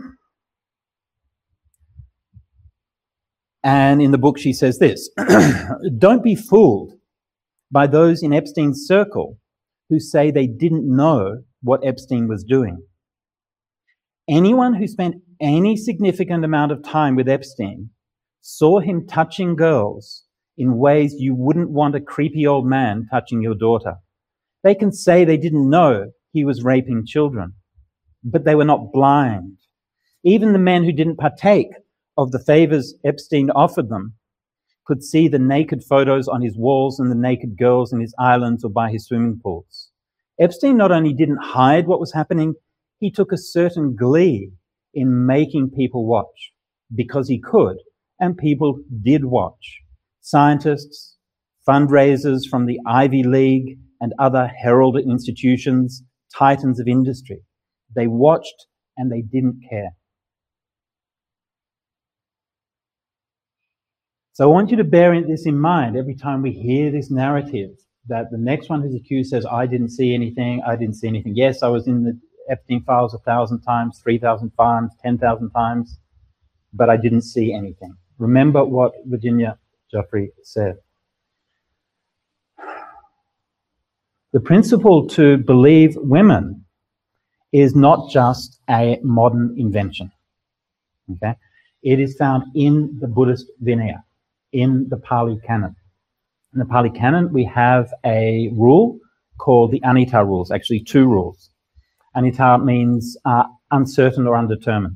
And in the book she says this, don't be fooled by those in Epstein's circle who say they didn't know what Epstein was doing. Anyone who spent any significant amount of time with Epstein saw him touching girls in ways you wouldn't want a creepy old man touching your daughter. They can say they didn't know he was raping children, but they were not blind. Even the men who didn't partake of the favors Epstein offered them could see the naked photos on his walls and the naked girls in his islands or by his swimming pools. Epstein not only didn't hide what was happening, he took a certain glee in making people watch because he could, and people did watch. Scientists, fundraisers from the Ivy League and other heralded institutions, titans of industry. They watched and they didn't care. So I want you to bear this in mind every time we hear this narrative, that the next one who's accused says, I didn't see anything, I didn't see anything. Yes, I was in the Epstein files a thousand times, three thousand times, ten thousand times, but I didn't see anything. Remember what Virginia Giuffre said. The principle to believe women is not just a modern invention. Okay? It is found in the Buddhist Vinaya, in the Pali Canon. In the Pali Canon, we have a rule called the Anitta rules, actually two rules. Anitta means uh, uncertain or undetermined.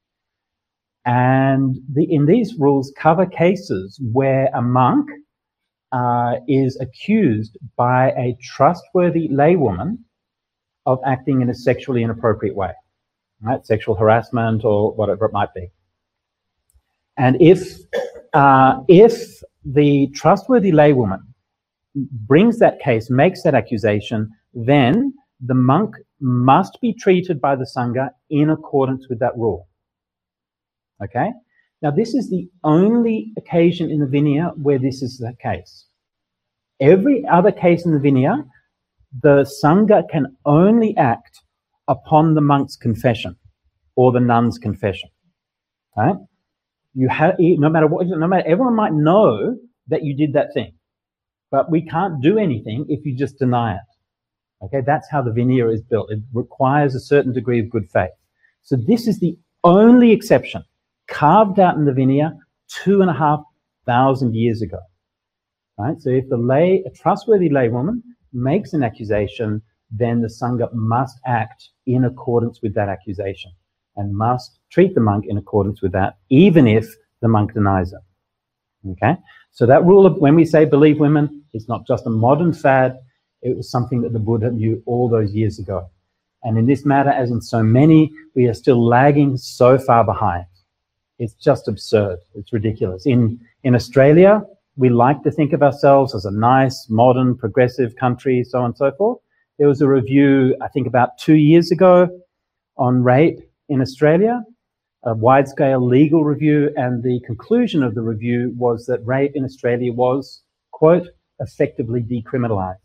And the, in these rules cover cases where a monk uh, is accused by a trustworthy laywoman of acting in a sexually inappropriate way, right? Sexual harassment or whatever it might be. And if, uh, if the trustworthy laywoman brings that case, makes that accusation, then the monk must be treated by the Sangha in accordance with that rule. Okay? Now, this is the only occasion in the Vinaya where this is the case. Every other case in the Vinaya, the Sangha can only act upon the monk's confession or the nun's confession. Right? You have, no matter what, no matter, everyone might know that you did that thing, but we can't do anything if you just deny it. Okay, that's how the Vinaya is built. It requires a certain degree of good faith. So this is the only exception carved out in the Vinaya two and a half thousand years ago. Right? So if the lay, a trustworthy laywoman makes an accusation, then the Sangha must act in accordance with that accusation and must treat the monk in accordance with that, even if the monk denies it. Okay, so that rule of when we say believe women, it's not just a modern fad, it was something that the Buddha knew all those years ago. And in this matter, as in so many, we are still lagging so far behind. It's just absurd. It's ridiculous. In, in Australia, we like to think of ourselves as a nice, modern, progressive country, so on and so forth. There was a review, I think about two years ago, on rape in Australia, a wide-scale legal review, and the conclusion of the review was that rape in Australia was, quote, effectively decriminalised.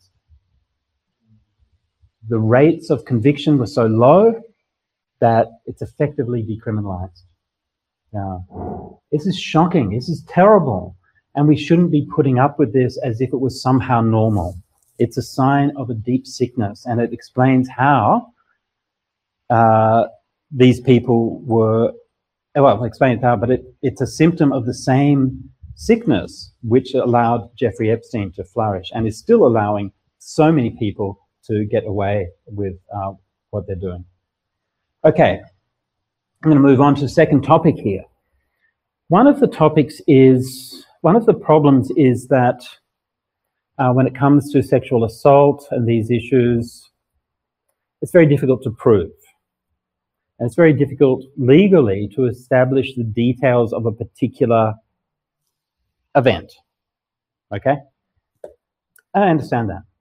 The rates of conviction were so low that it's effectively decriminalised. Now, this is shocking. This is terrible. And we shouldn't be putting up with this as if it was somehow normal. It's a sign of a deep sickness, and it explains how uh, these people were, well, explain how, but it, it's a symptom of the same sickness which allowed Jeffrey Epstein to flourish and is still allowing so many people to get away with uh, what they're doing. Okay, I'm going to move on to the second topic here. One of the topics is, one of the problems is that uh, when it comes to sexual assault and these issues, it's very difficult to prove. And it's very difficult legally to establish the details of a particular event. Okay? I understand that.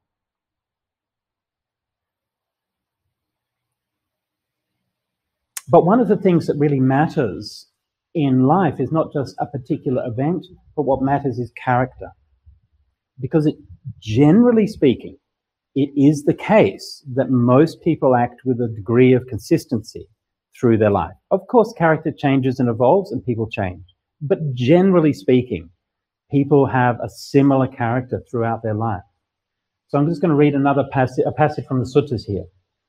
But one of the things that really matters in life is not just a particular event, but what matters is character. Because it, generally speaking, it is the case that most people act with a degree of consistency through their life. Of course, character changes and evolves and people change. But generally speaking, people have a similar character throughout their life. So I'm just going to read another passage, a passage from the suttas here.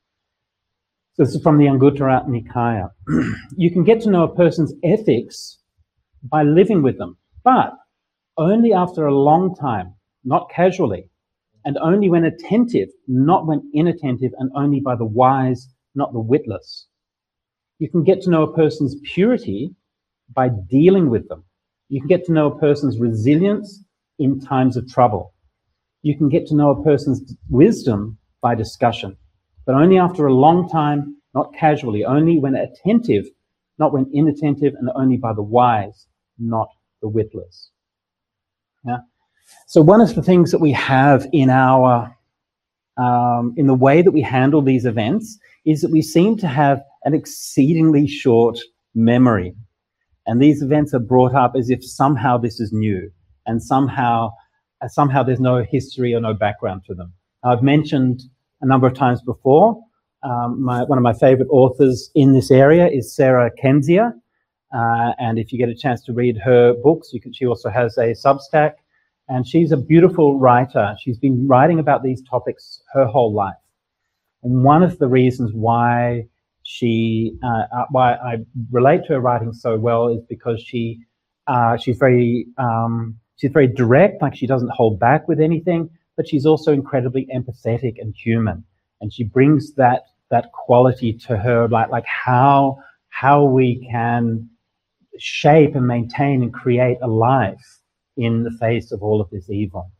So this is from the Anguttara Nikaya. You can get to know a person's ethics by living with them, but only after a long time, not casually, and only when attentive, not when inattentive, and only by the wise, not the witless. You can get to know a person's purity by dealing with them. You can get to know a person's resilience in times of trouble. You can get to know a person's wisdom by discussion, but only after a long time, not casually, only when attentive, not when inattentive, and only by the wise, not the witless. Yeah? So one of the things that we have in our, um, in the way that we handle these events is that we seem to have an exceedingly short memory. And these events are brought up as if somehow this is new and somehow, uh, somehow there's no history or no background to them. I've mentioned a number of times before, um, my, one of my favorite authors in this area is Sarah Kendzior. Uh, and if you get a chance to read her books, you can, she also has a Substack. And she's a beautiful writer. She's been writing about these topics her whole life. And one of the reasons why she, uh, why I relate to her writing so well is because she, uh, she's very, um, she's very direct, like she doesn't hold back with anything, but she's also incredibly empathetic and human. And she brings that, that quality to her, like, like how, how we can shape and maintain and create a life in the face of all of this evil.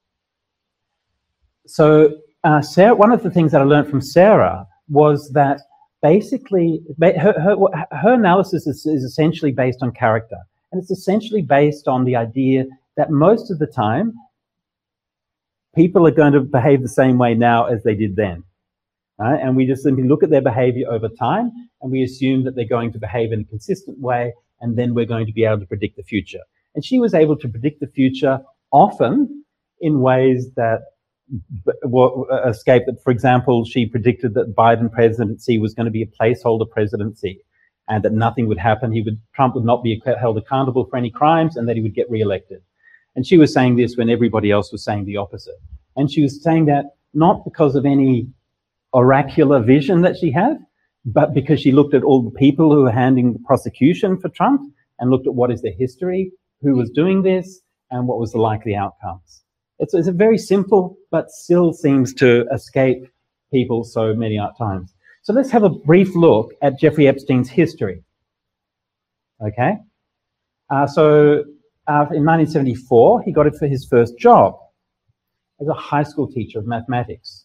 So uh, Sarah, one of the things that I learned from Sarah was that basically her, her, her analysis is, is essentially based on character. And it's essentially based on the idea that most of the time, people are going to behave the same way now as they did then. Right? And we just simply look at their behavior over time, and we assume that they're going to behave in a consistent way, and then we're going to be able to predict the future. And she was able to predict the future often in ways that escape that. For example, she predicted that Biden presidency was going to be a placeholder presidency and that nothing would happen. He would, Trump would not be held accountable for any crimes and that he would get reelected. And she was saying this when everybody else was saying the opposite. And she was saying that not because of any oracular vision that she had, but because she looked at all the people who were handling the prosecution for Trump and looked at what is their history, who was doing this, and what was the likely outcomes. It's, it's a very simple, but still seems to escape people so many times. So let's have a brief look at Jeffrey Epstein's history. Okay? Uh, so uh, in nineteen seventy-four, he got it for his first job as a high school teacher of mathematics.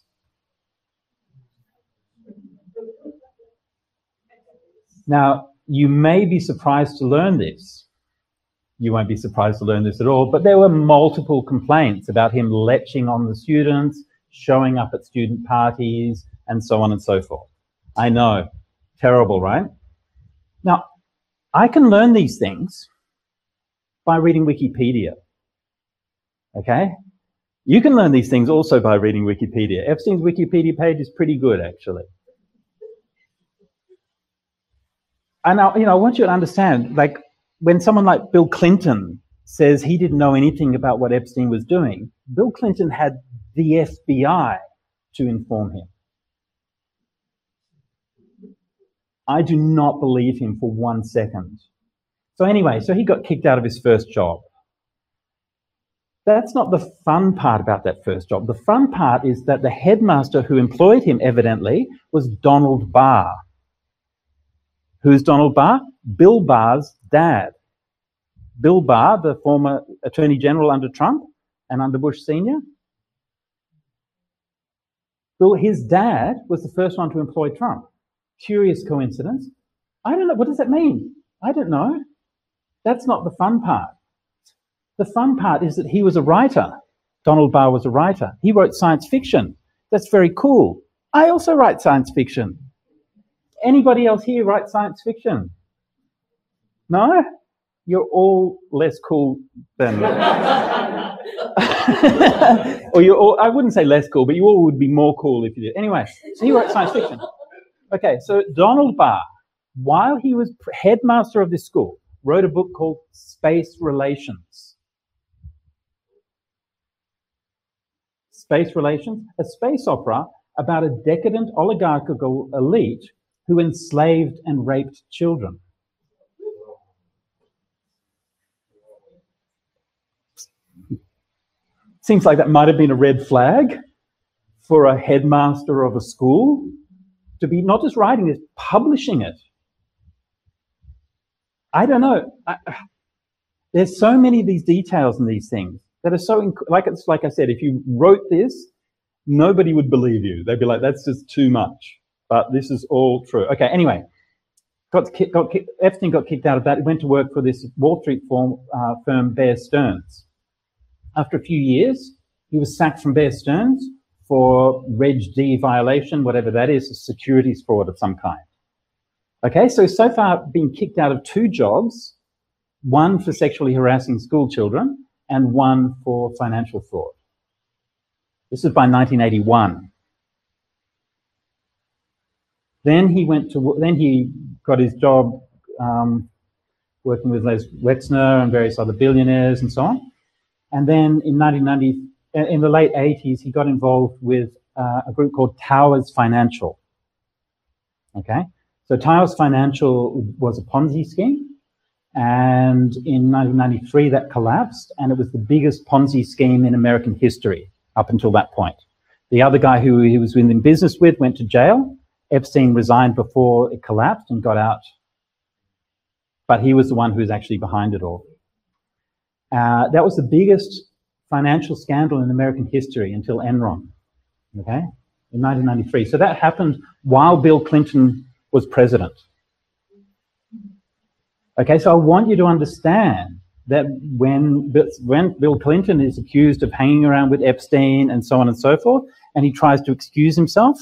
Now, you may be surprised to learn this. You won't be surprised to learn this at all, but there were multiple complaints about him leching on the students, showing up at student parties, and so on and so forth. I know, terrible, right? Now, I can learn these things by reading Wikipedia, okay? You can learn these things also by reading Wikipedia. Epstein's Wikipedia page is pretty good, actually. And I, you know, I want you to understand, like, when someone like Bill Clinton says he didn't know anything about what Epstein was doing, Bill Clinton had the F B I to inform him. I do not believe him for one second. So anyway, so he got kicked out of his first job. That's not the fun part about that first job. The fun part is that the headmaster who employed him, evidently, was Donald Barr. Who's Donald Barr? Bill Barr's dad. Bill Barr, the former Attorney General under Trump and under Bush Senior. Bill, his dad was the first one to employ Trump. Curious coincidence. I don't know. What does that mean? I don't know. That's not the fun part. The fun part is that he was a writer. Donald Barr was a writer. He wrote science fiction. That's very cool. I also write science fiction. Anybody else here write science fiction? No? You're all less cool than... or you're all, I wouldn't say less cool, but you all would be more cool if you did. Anyway, so he wrote science fiction. Okay, so Donald Barr, while he was headmaster of this school, wrote a book called Space Relations. Space Relations, a space opera about a decadent oligarchical elite who enslaved and raped children. Seems like that might have been a red flag for a headmaster of a school to be not just writing this, publishing it. I don't know. I, there's so many of these details in these things that are so, inc- like it's like I said, if you wrote this, nobody would believe you. They'd be like, that's just too much. But this is all true. Okay, anyway, got, ki- got ki- Epstein got kicked out of that. He went to work for this Wall Street firm, uh, firm Bear Stearns. After a few years, he was sacked from Bear Stearns for Reg D violation, whatever that is, a securities fraud of some kind. Okay, so so far been kicked out of two jobs, one for sexually harassing school children and one for financial fraud. This is by nineteen eighty-one. Then he went to, then he got his job um, working with Les Wexner and various other billionaires and so on. And then in nineteen ninety, in the late eighties, he got involved with uh, a group called Towers Financial. Okay, so Towers Financial was a Ponzi scheme, and in nineteen ninety-three that collapsed, and it was the biggest Ponzi scheme in American history up until that point. The other guy who he was in business with went to jail. Epstein resigned before it collapsed and got out, but he was the one who was actually behind it all. Uh, that was the biggest financial scandal in American history until Enron, okay, in nineteen ninety-three. So that happened while Bill Clinton was president. Okay, so I want you to understand that when, when Bill Clinton is accused of hanging around with Epstein and so on and so forth, and he tries to excuse himself,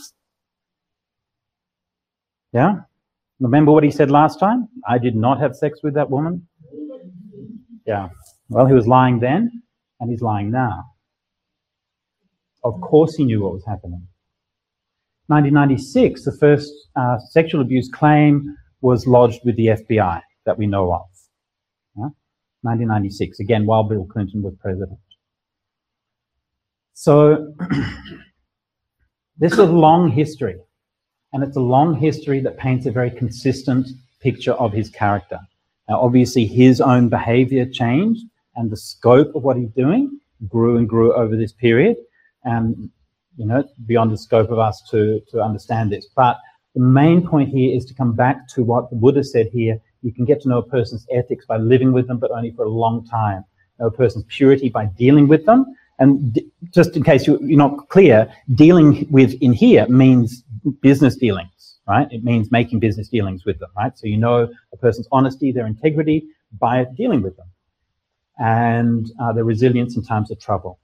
yeah, remember what he said last time? I did not have sex with that woman. Yeah. Well, he was lying then, and he's lying now. Of course he knew what was happening. nineteen ninety-six, the first uh, sexual abuse claim was lodged with the F B I that we know of. Yeah? nineteen ninety-six, again, while Bill Clinton was president. So this is a long history, and it's a long history that paints a very consistent picture of his character. Now, obviously, his own behavior changed, and the scope of what he's doing grew and grew over this period, and, you know, beyond the scope of us to, to understand this. But the main point here is to come back to what the Buddha said here, You can get to know a person's ethics by living with them, but only for a long time. Know a person's purity by dealing with them. And d- just in case you, you're not clear, dealing with in here means business dealings, right? It means making business dealings with them, right? So you know a person's honesty, their integrity by dealing with them, and uh, their resilience in times of trouble.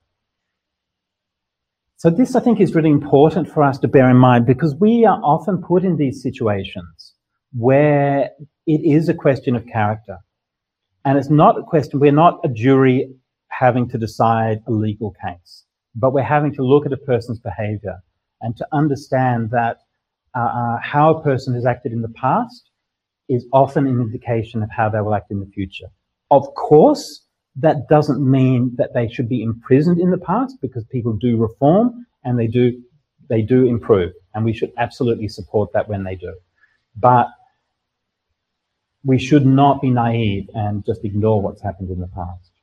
So this, I think, is really important for us to bear in mind, because we are often put in these situations where it is a question of character. And it's not a question, we're not a jury having to decide a legal case, but we're having to look at a person's behavior and to understand that uh, how a person has acted in the past is often an indication of how they will act in the future. Of course, that doesn't mean that they should be imprisoned in the past, because people do reform and they do they do improve, and we should absolutely support that when they do. But we should not be naive and just ignore what's happened in the past.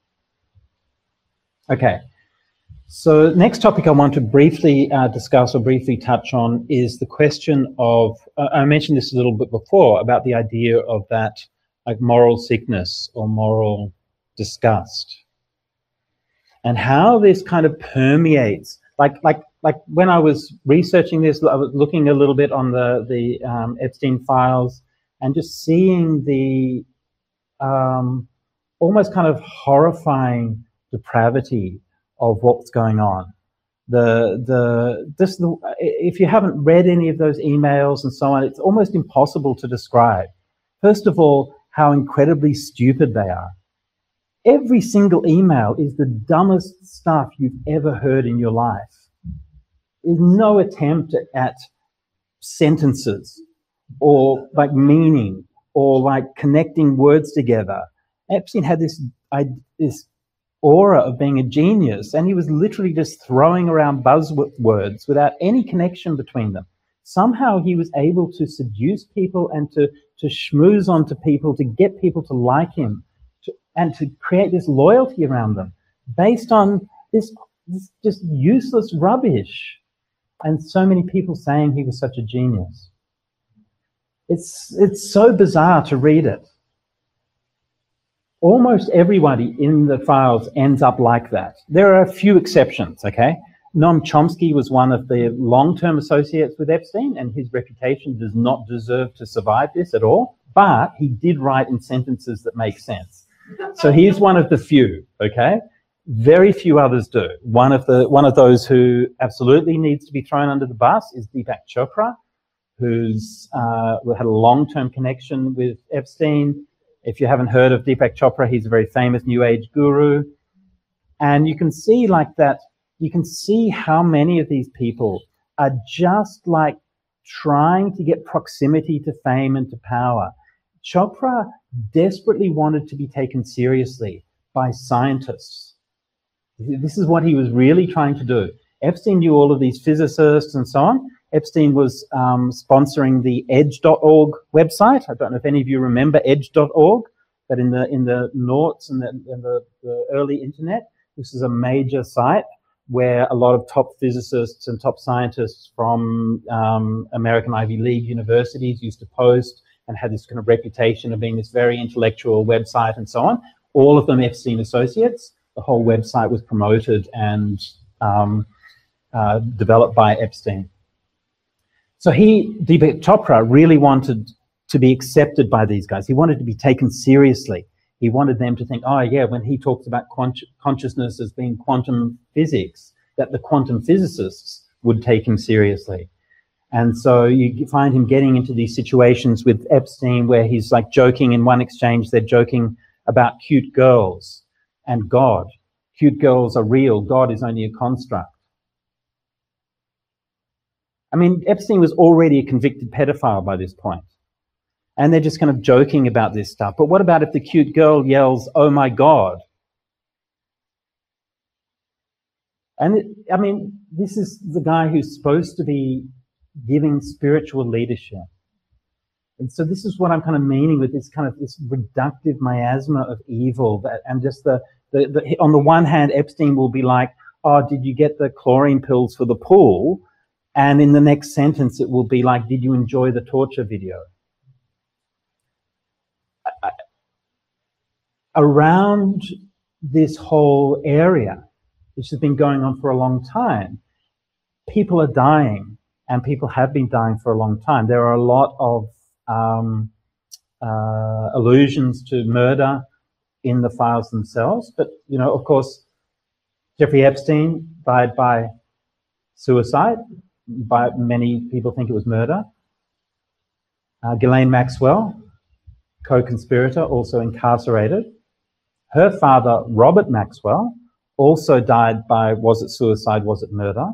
Okay, so next topic I want to briefly uh, discuss or briefly touch on is the question of, uh, I mentioned this a little bit before, about the idea of that like moral sickness or moral disgust, and how this kind of permeates. Like, like, like when I was researching this, I was looking a little bit on the the um, Epstein files, and just seeing the um, almost kind of horrifying depravity of what's going on. The the this the if you haven't read any of those emails and so on, it's almost impossible to describe. First of all, how incredibly stupid they are. Every single email is the dumbest stuff you've ever heard in your life. There's no attempt at, at sentences or like meaning or like connecting words together. Epstein had this, I, this aura of being a genius, and he was literally just throwing around buzzwords without any connection between them. Somehow he was able to seduce people and to, to schmooze onto people, to get people to like him, and to create this loyalty around them based on this, this just useless rubbish. And so many people saying he was such a genius. It's, it's so bizarre to read it. Almost everybody in the files ends up like that. There are a few exceptions, okay? Noam Chomsky was one of the long-term associates with Epstein, and his reputation does not deserve to survive this at all, but he did write in sentences that make sense. So he's one of the few, okay? Very few others do. One of the one of those who absolutely needs to be thrown under the bus is Deepak Chopra, who's uh, had a long-term connection with Epstein. If you haven't heard of Deepak Chopra, he's a very famous New Age guru. And you can see like that, you can see how many of these people are just like trying to get proximity to fame and to power. Chopra desperately wanted to be taken seriously by scientists. This is what he was really trying to do. Epstein knew all of these physicists and so on. Epstein was um, sponsoring the edge dot org website. I don't know if any of you remember edge dot org, but in the in the noughts and the, in the, the early internet, this is a major site where a lot of top physicists and top scientists from um, American Ivy League universities used to post, and had this kind of reputation of being this very intellectual website and so on. All of them Epstein associates. The whole website was promoted and um, uh, developed by Epstein. So he, Deepak Chopra, really wanted to be accepted by these guys. He wanted to be taken seriously. He wanted them to think, oh yeah, when he talks about quant- consciousness as being quantum physics, that the quantum physicists would take him seriously. And so you find him getting into these situations with Epstein where he's like joking in one exchange, they're joking about cute girls and God. Cute girls are real, God is only a construct. I mean, Epstein was already a convicted pedophile by this point. And they're just kind of joking about this stuff. But what about if the cute girl yells, oh my God? And it, I mean, this is the guy who's supposed to be giving spiritual leadership. And so this is what I'm kind of meaning with this kind of this reductive miasma of evil. That, and just the, the, the, on the one hand, Epstein will be like, oh, did you get the chlorine pills for the pool? And in the next sentence, it will be like, did you enjoy the torture video? around this whole area, which has been going on for a long time, people are dying, and people have been dying for a long time. There are a lot of um, uh, allusions to murder in the files themselves, but, you know, of course, Jeffrey Epstein died by suicide. By many people think it was murder. Uh, Ghislaine Maxwell, co-conspirator, also incarcerated. Her father, Robert Maxwell, also died by, was it suicide, was it murder?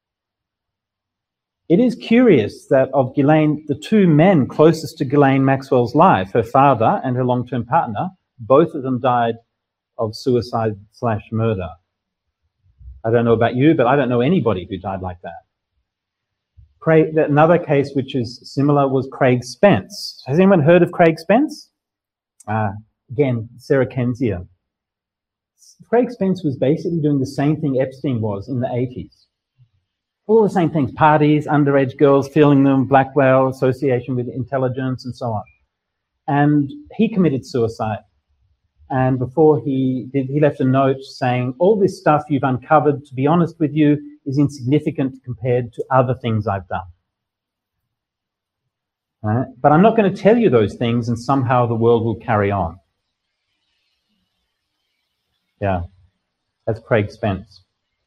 It is curious that of Ghislaine, the two men closest to Ghislaine Maxwell's life, her father and her long-term partner, both of them died of suicide slash murder. I don't know about you, but I don't know anybody who died like that. Craig, another case which is similar was Craig Spence. Has anyone heard of Craig Spence? Uh, again, Sarah Kendzior. Craig Spence was basically doing the same thing Epstein was in the eighties. All the same things, parties, underage girls, feeling them, blackmail, association with intelligence, and so on. And he committed suicide. And before he did, he left a note saying, all this stuff you've uncovered, to be honest with you, is insignificant compared to other things I've done. Right? But I'm not going to tell you those things, and somehow the world will carry on. Yeah, that's Craig Spence.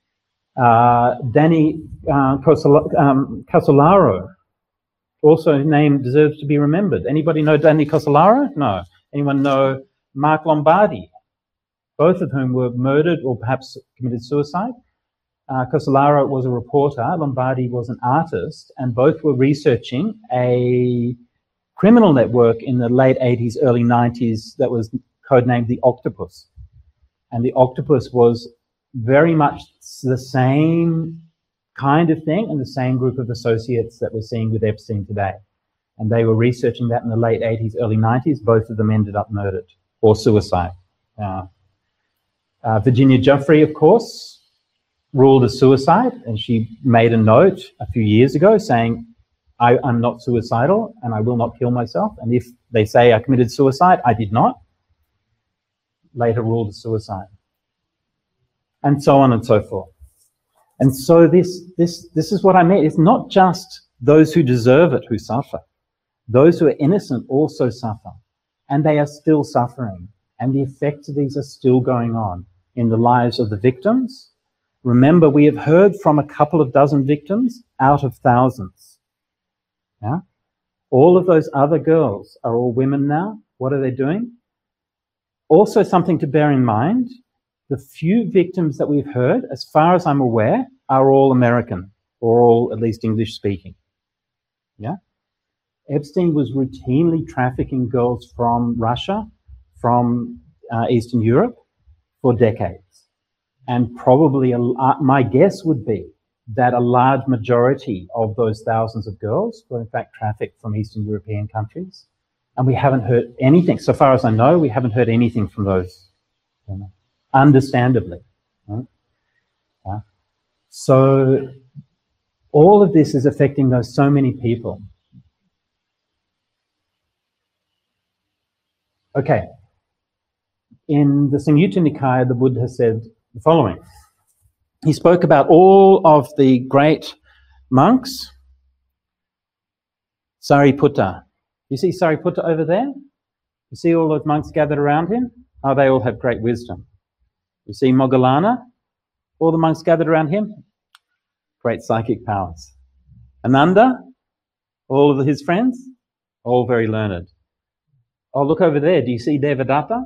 Uh, Danny uh, Cosol- um, Casolaro, also name deserves to be remembered. Anybody know Danny Casolaro? No. Anyone know Mark Lombardi? Both of whom were murdered or perhaps committed suicide. Uh, Casolaro was a reporter, Lombardi was an artist, and both were researching a criminal network in the late eighties, early nineties that was codenamed the Octopus. And the Octopus was very much the same kind of thing and the same group of associates that we're seeing with Epstein today. And they were researching that in the late eighties, early nineties. Both of them ended up murdered or suicide. Uh, uh, Virginia Giuffre, of course, ruled a suicide, and she made a note a few years ago saying, I, I'm not suicidal and I will not kill myself. And if they say I committed suicide, I did not. Later ruled a suicide. And so on and so forth. And so this, this, this is what I mean. It's not just those who deserve it who suffer. Those who are innocent also suffer. And they are still suffering. And the effects of these are still going on in the lives of the victims. Remember, we have heard from a couple of dozen victims out of thousands. Yeah? All of those other girls are all women now. What are they doing? Also something to bear in mind, the few victims that we've heard, as far as I'm aware, are all American, or all at least English speaking. Yeah? Epstein was routinely trafficking girls from Russia, from uh, Eastern Europe, for decades. And probably, a, uh, my guess would be that a large majority of those thousands of girls were in fact trafficked from Eastern European countries. And we haven't heard anything, so far as I know, we haven't heard anything from those, you know, understandably. Right? Yeah. So all of this is affecting those so many people. Okay. In the Samyutta Nikaya, the Buddha said the following. He spoke about all of the great monks. Sariputta. You see Sariputta over there? You see all those monks gathered around him? Oh, they all have great wisdom. You see Moggallana? All the monks gathered around him? Great psychic powers. Ananda? All of his friends? All very learned. Oh, look over there. Do you see Devadatta?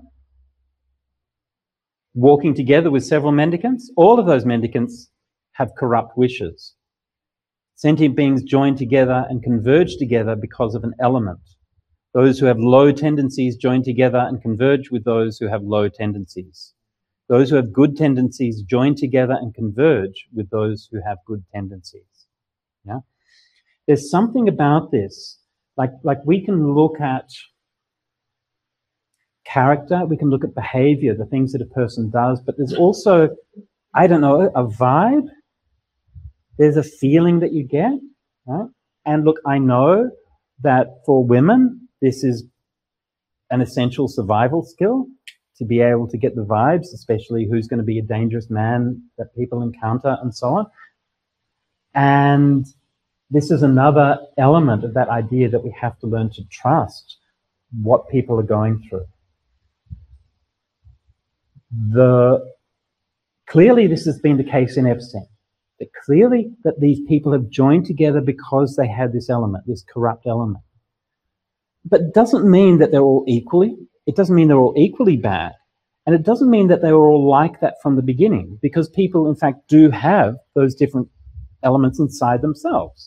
Walking together with several mendicants? All of those mendicants have corrupt wishes. Sentient beings join together and converge together because of an element. Those who have low tendencies join together and converge with those who have low tendencies. Those who have good tendencies join together and converge with those who have good tendencies. Yeah? There's something about this, like, like we can look at character, we can look at behavior, the things that a person does, but there's also, I don't know, a vibe. There's a feeling that you get, right? And look, I know that for women, this is an essential survival skill. to be able to get the vibes, especially who's going to be a dangerous man that people encounter and so on. And this is another element of that idea that we have to learn to trust what people are going through. The, clearly this has been the case in Epstein. That clearly that these people have joined together because they had this element, this corrupt element. But it doesn't mean that they're all equally, it doesn't mean they're all equally bad. And it doesn't mean that they were all like that from the beginning, because people in fact do have those different elements inside themselves.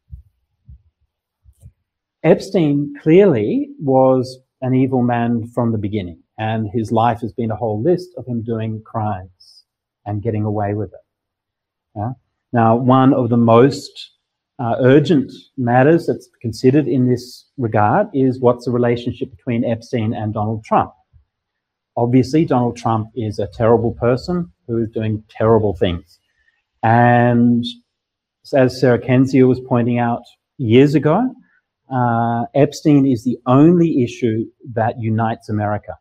Epstein clearly was an evil man from the beginning, and his life has been a whole list of him doing crimes and getting away with it. Yeah? Now, one of the most uh, urgent matters that's considered in this regard is what's the relationship between Epstein and Donald Trump. Obviously, Donald Trump is a terrible person who is doing terrible things. And as Sarah Kendzior was pointing out years ago, uh, Epstein is the only issue that unites America.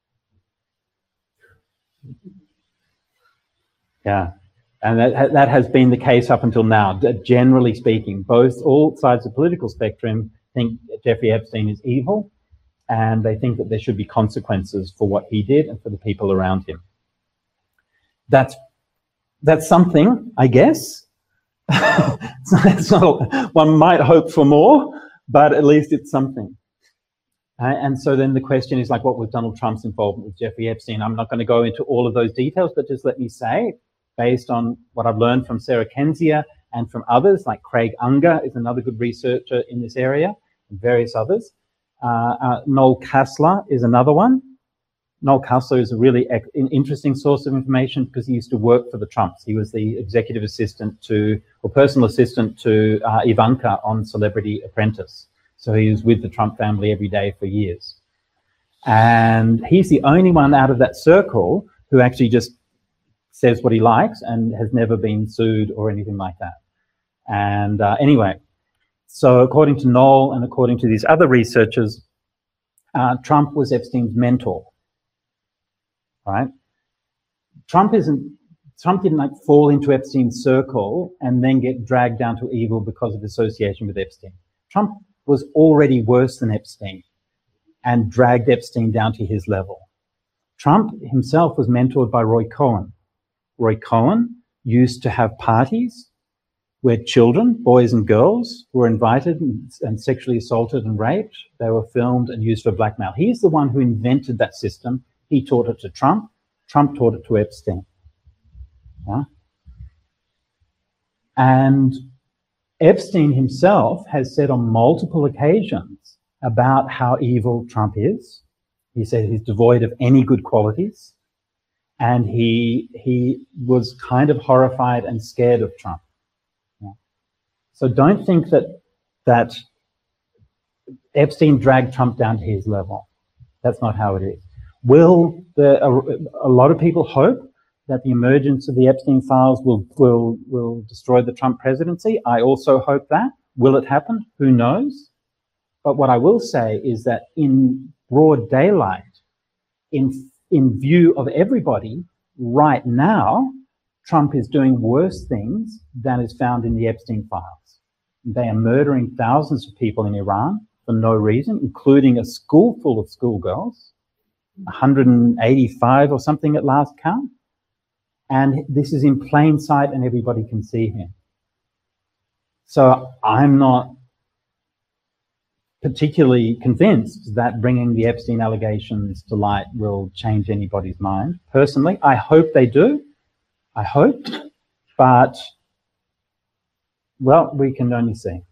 Yeah. And that, that has been the case up until now, generally speaking. Both, all sides of the political spectrum think Jeffrey Epstein is evil, and they think that there should be consequences for what he did and for the people around him. That's, that's something, I guess. It's not, one might hope for more, but at least it's something. Uh, and so then the question is, like, what was Donald Trump's involvement with Jeffrey Epstein? I'm not going to go into all of those details, but just let me say, based on what I've learned from Sarah Kendzior and from others, like Craig Unger is another good researcher in this area, and various others. Uh, uh, Noel Casler is another one. Noel Casler is a really interesting source of information because he used to work for the Trumps. He was the executive assistant to, or personal assistant to uh, Ivanka on Celebrity Apprentice. So he was with the Trump family every day for years. And he's the only one out of that circle who actually just says what he likes and has never been sued or anything like that. And uh, anyway, so according to Noel and according to these other researchers, uh, Trump was Epstein's mentor, right? Trump isn't, Trump didn't like fall into Epstein's circle and then get dragged down to evil because of association with Epstein. Trump was already worse than Epstein and dragged Epstein down to his level. Trump himself was mentored by Roy Cohn. Roy Cohn used to have parties where children, boys and girls, were invited and, and sexually assaulted and raped. They were filmed and used for blackmail. He's the one who invented that system. He taught it to Trump. Trump taught it to Epstein. Yeah? And Epstein himself has said on multiple occasions about how evil Trump is. He said he's devoid of any good qualities. And he, he was kind of horrified and scared of Trump. Yeah. So don't think that, that Epstein dragged Trump down to his level. That's not how it is. Will the, a, a lot of people hope that the emergence of the Epstein files will, will, will destroy the Trump presidency? I also hope that. Will it happen? Who knows? But what I will say is that in broad daylight, in in view of everybody, right now, Trump is doing worse things than is found in the Epstein files. They are murdering thousands of people in Iran for no reason, including a school full of schoolgirls, one hundred eighty-five or something at last count. And this is in plain sight and everybody can see him. So I'm not particularly convinced that bringing the Epstein allegations to light will change anybody's mind. Personally, I hope they do. I hope. But, well, we can only see.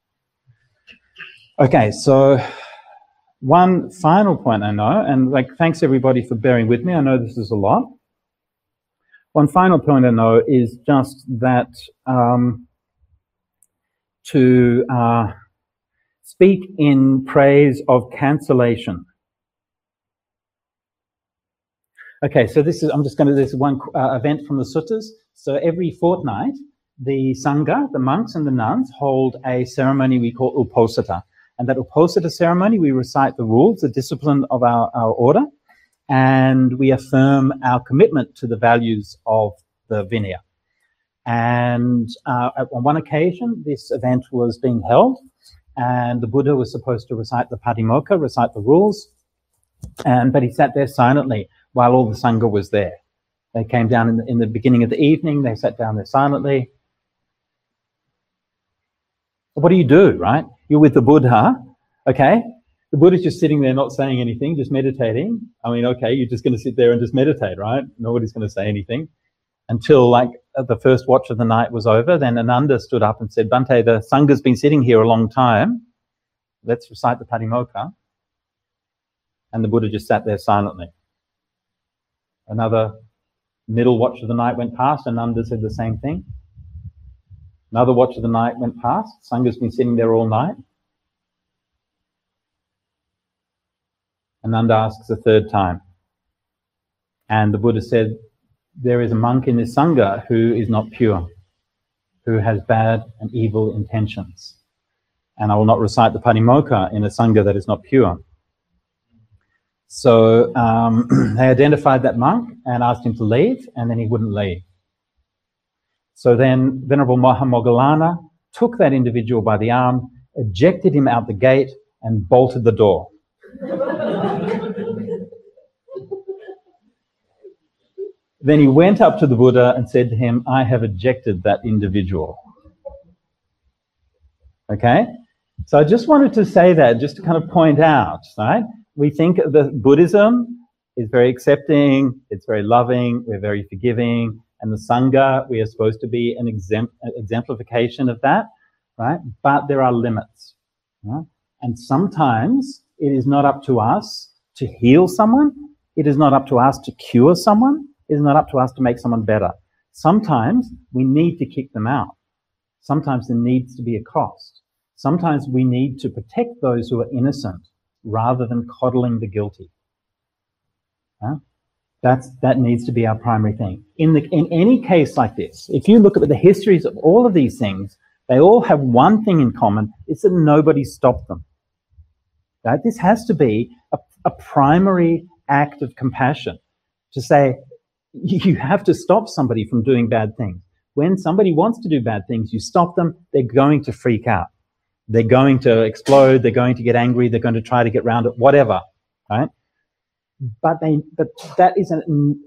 Okay, so one final point I know, and like, thanks everybody for bearing with me. I know this is a lot. One final point I know is just that um, to uh, speak in praise of cancellation. Okay, so this is, I'm just going to, this is one uh, event from the suttas. So every fortnight, the Sangha, the monks and the nuns, hold a ceremony we call Uposatha. And that Uposatha ceremony, we recite the rules, the discipline of our, our order. and we affirm our commitment to the values of the Vinaya. And uh, on one occasion, this event was being held, and the Buddha was supposed to recite the Patimokkha, recite the rules, and but he sat there silently while all the Sangha was there. They came down in the, in the beginning of the evening, they sat down there silently. What do you do, right? You're with the Buddha, okay? The Buddha's just sitting there not saying anything, just meditating. I mean, okay, you're just going to sit there and just meditate, right? Nobody's going to say anything. Until like the first watch of the night was over, then Ananda stood up and said, Bhante, the Sangha's been sitting here a long time. Let's recite the Patimokkha. And the Buddha just sat there silently. Another middle watch of the night went past, Ananda said the same thing. Another watch of the night went past, Sangha's been sitting there all night. Ananda asks a third time. And the Buddha said, there is a monk in this Sangha who is not pure, who has bad and evil intentions. And I will not recite the Patimokkha in a Sangha that is not pure. So um, they identified that monk and asked him to leave, and then he wouldn't leave. So then Venerable Mahamoggallana took that individual by the arm, ejected him out the gate, and bolted the door. Then he went up to the Buddha and said to him, I have ejected that individual. Okay? So I just wanted to say that, just to kind of point out, right? We think that Buddhism is very accepting, it's very loving, we're very forgiving, and the Sangha, we are supposed to be an exempl- exemplification of that, right? But there are limits. Right? And sometimes it is not up to us to heal someone, it is not up to us to cure someone, it is not up to us to make someone better. Sometimes we need to kick them out. Sometimes there needs to be a cost. Sometimes we need to protect those who are innocent rather than coddling the guilty. Huh? That's, that needs to be our primary thing. In, the, in any case like this, if you look at the histories of all of these things, they all have one thing in common, it's that nobody stopped them. Right? This has to be a, a primary act of compassion to say, you have to stop somebody from doing bad things. When somebody wants to do bad things, you stop them, they're going to freak out. They're going to explode, they're going to get angry, they're going to try to get around it, whatever, right? But they, but that isn't,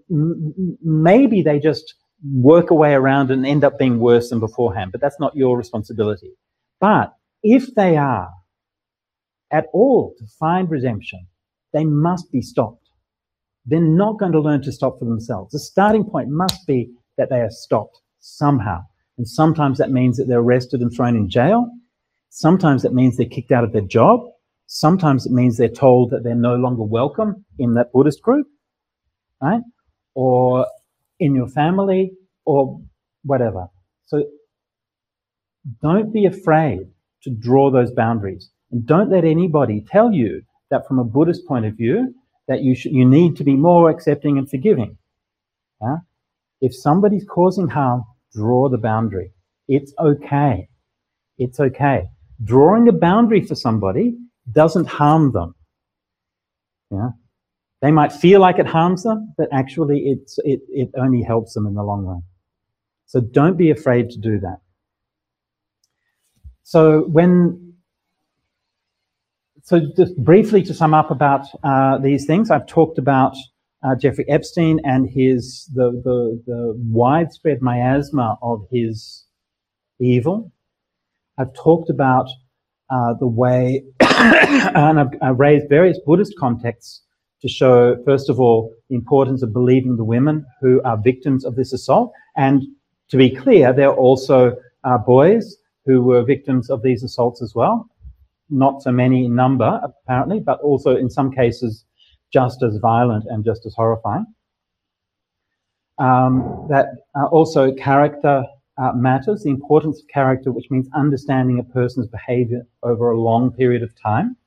maybe they just work a way around and end up being worse than beforehand, but that's not your responsibility. But if they are at all to find redemption, they must be stopped. They're not going to learn to stop for themselves. The starting point must be that they are stopped somehow. And sometimes that means that they're arrested and thrown in jail. Sometimes it means they're kicked out of their job. Sometimes it means they're told that they're no longer welcome in that Buddhist group, right? Or in your family, or whatever. So don't be afraid to draw those boundaries. And don't let anybody tell you that from a Buddhist point of view, that you should, you need to be more accepting and forgiving. Yeah? If somebody's causing harm, draw the boundary. It's okay. It's okay. Drawing a boundary for somebody doesn't harm them. Yeah? They might feel like it harms them, but actually it's, it, it only helps them in the long run. So don't be afraid to do that. So when, so just briefly to sum up about uh, these things, I've talked about uh, Jeffrey Epstein and his, the, the, the widespread miasma of his evil. I've talked about uh, the way, and I've, I've raised various Buddhist contexts to show, first of all, the importance of believing the women who are victims of this assault. And to be clear, there are also uh, boys who were victims of these assaults as well. Not so many in number, apparently, but also in some cases just as violent and just as horrifying. Um, that uh, also character uh, matters, the importance of character, which means understanding a person's behavior over a long period of time.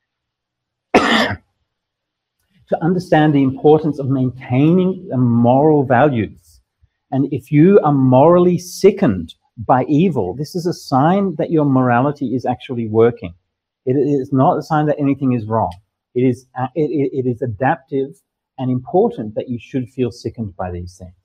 To understand the importance of maintaining moral values. And if you are morally sickened by evil, this is a sign that your morality is actually working. It is not a sign that anything is wrong. It is, uh, it, it is adaptive and important that you should feel sickened by these things.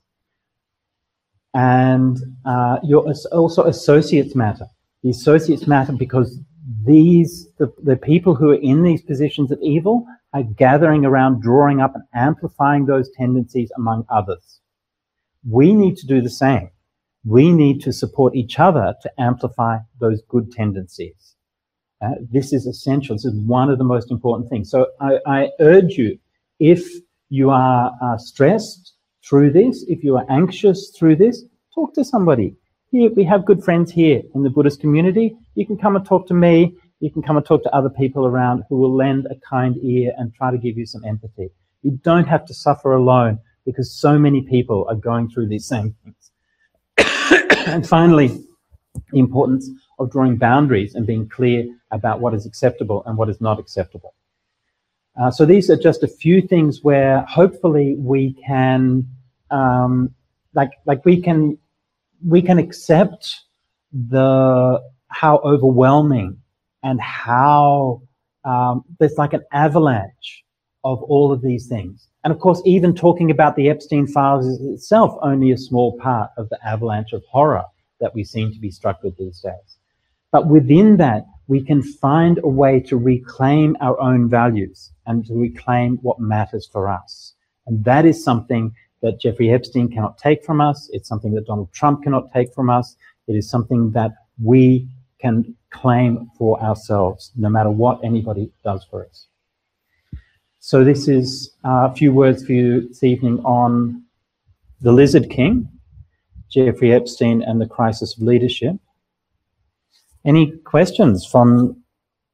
And uh, your also associates matter. The associates matter because these the, the people who are in these positions of evil are gathering around, drawing up and amplifying those tendencies among others. We need to do the same. We need to support each other to amplify those good tendencies. Uh, this is essential. This is one of the most important things. So I, I urge you, if you are uh, stressed through this, if you are anxious through this, talk to somebody. Here, we have good friends here in the Buddhist community. You can come and talk to me. You can come and talk to other people around who will lend a kind ear and try to give you some empathy. You don't have to suffer alone because so many people are going through these same things. And finally, the importance of drawing boundaries and being clear about what is acceptable and what is not acceptable. Uh, so these are just a few things where hopefully we can, um, like, like we can, we can accept the how overwhelming and how um, there's like an avalanche of all of these things. And of course, even talking about the Epstein files is itself only a small part of the avalanche of horror that we seem to be struck with these days. But within that, we can find a way to reclaim our own values and to reclaim what matters for us. And that is something that Jeffrey Epstein cannot take from us. It's something that Donald Trump cannot take from us. It is something that we can claim for ourselves, no matter what anybody does for us. So this is a few words for you this evening on the Lizard King, Jeffrey Epstein and the crisis of leadership. Any questions from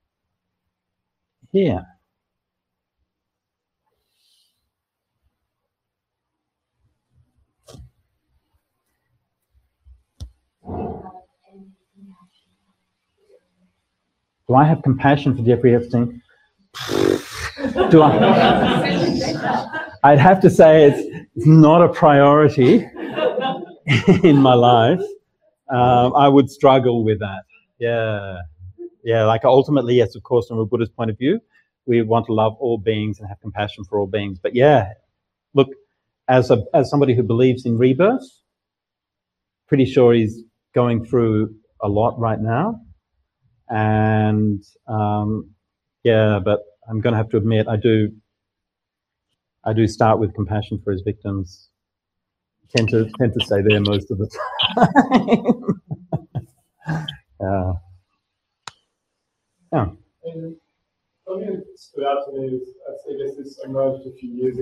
here? Do I have compassion for Jeffrey Epstein? Do I? I'd have to say it's, it's not a priority in my life. Um, I would struggle with that. Yeah. Yeah, like ultimately, yes, of course, from a Buddhist point of view, we want to love all beings and have compassion for all beings. But yeah, look, as a as somebody who believes in rebirth, pretty sure he's going through a lot right now. And um, yeah, but I'm going to have to admit, I do, I do start with compassion for his victims. Tend to tend to stay there most of the time. uh, yeah. And something that stood out to me is, I guess this emerged a few years ago,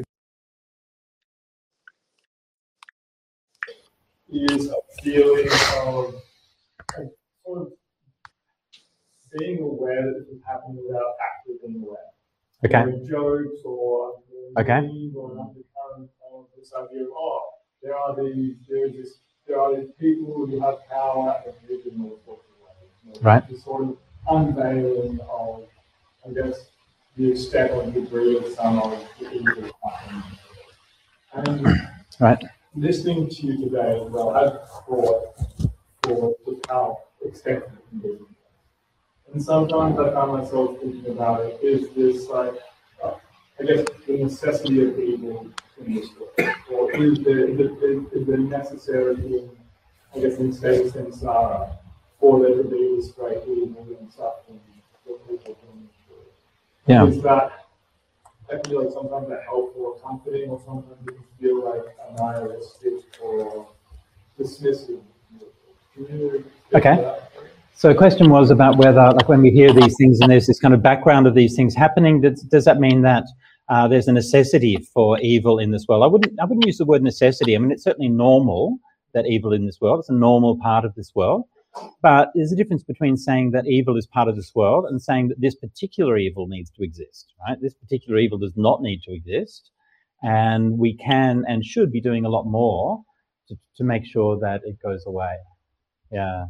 is a feeling of like, sort of being aware that this is happening without actually being aware. Okay. You know, jokes or Okay. memes or an undercurrent of this idea of, oh, there are these, there is this, there are these people who have power and live in all sorts of ways. You know, Right. this sort of unveiling of, I guess, the extent or degree of some of the evil happening. And Right. listening to you today as well, I've thought for just how extensive it can be. And sometimes I find myself thinking about it, is this like, uh, I guess, the necessity of evil in this world? Or is there, is there, is there necessary in, I guess, in state samsara for there to be this great evil and suffering that people can endure? Yeah. Is that, I feel like sometimes that helpful or comforting, or sometimes it can feel like a nihilistic or dismissive. Can you speak Okay. to that? So the question was about whether, like when we hear these things and there's this kind of background of these things happening, does, does that mean that uh, there's a necessity for evil in this world? I wouldn't, I wouldn't use the word necessity. I mean, it's certainly normal that evil in this world. It's a normal part of this world. But there's a difference between saying that evil is part of this world and saying that this particular evil needs to exist, right? This particular evil does not need to exist. And we can and should be doing a lot more to, to make sure that it goes away. Yeah.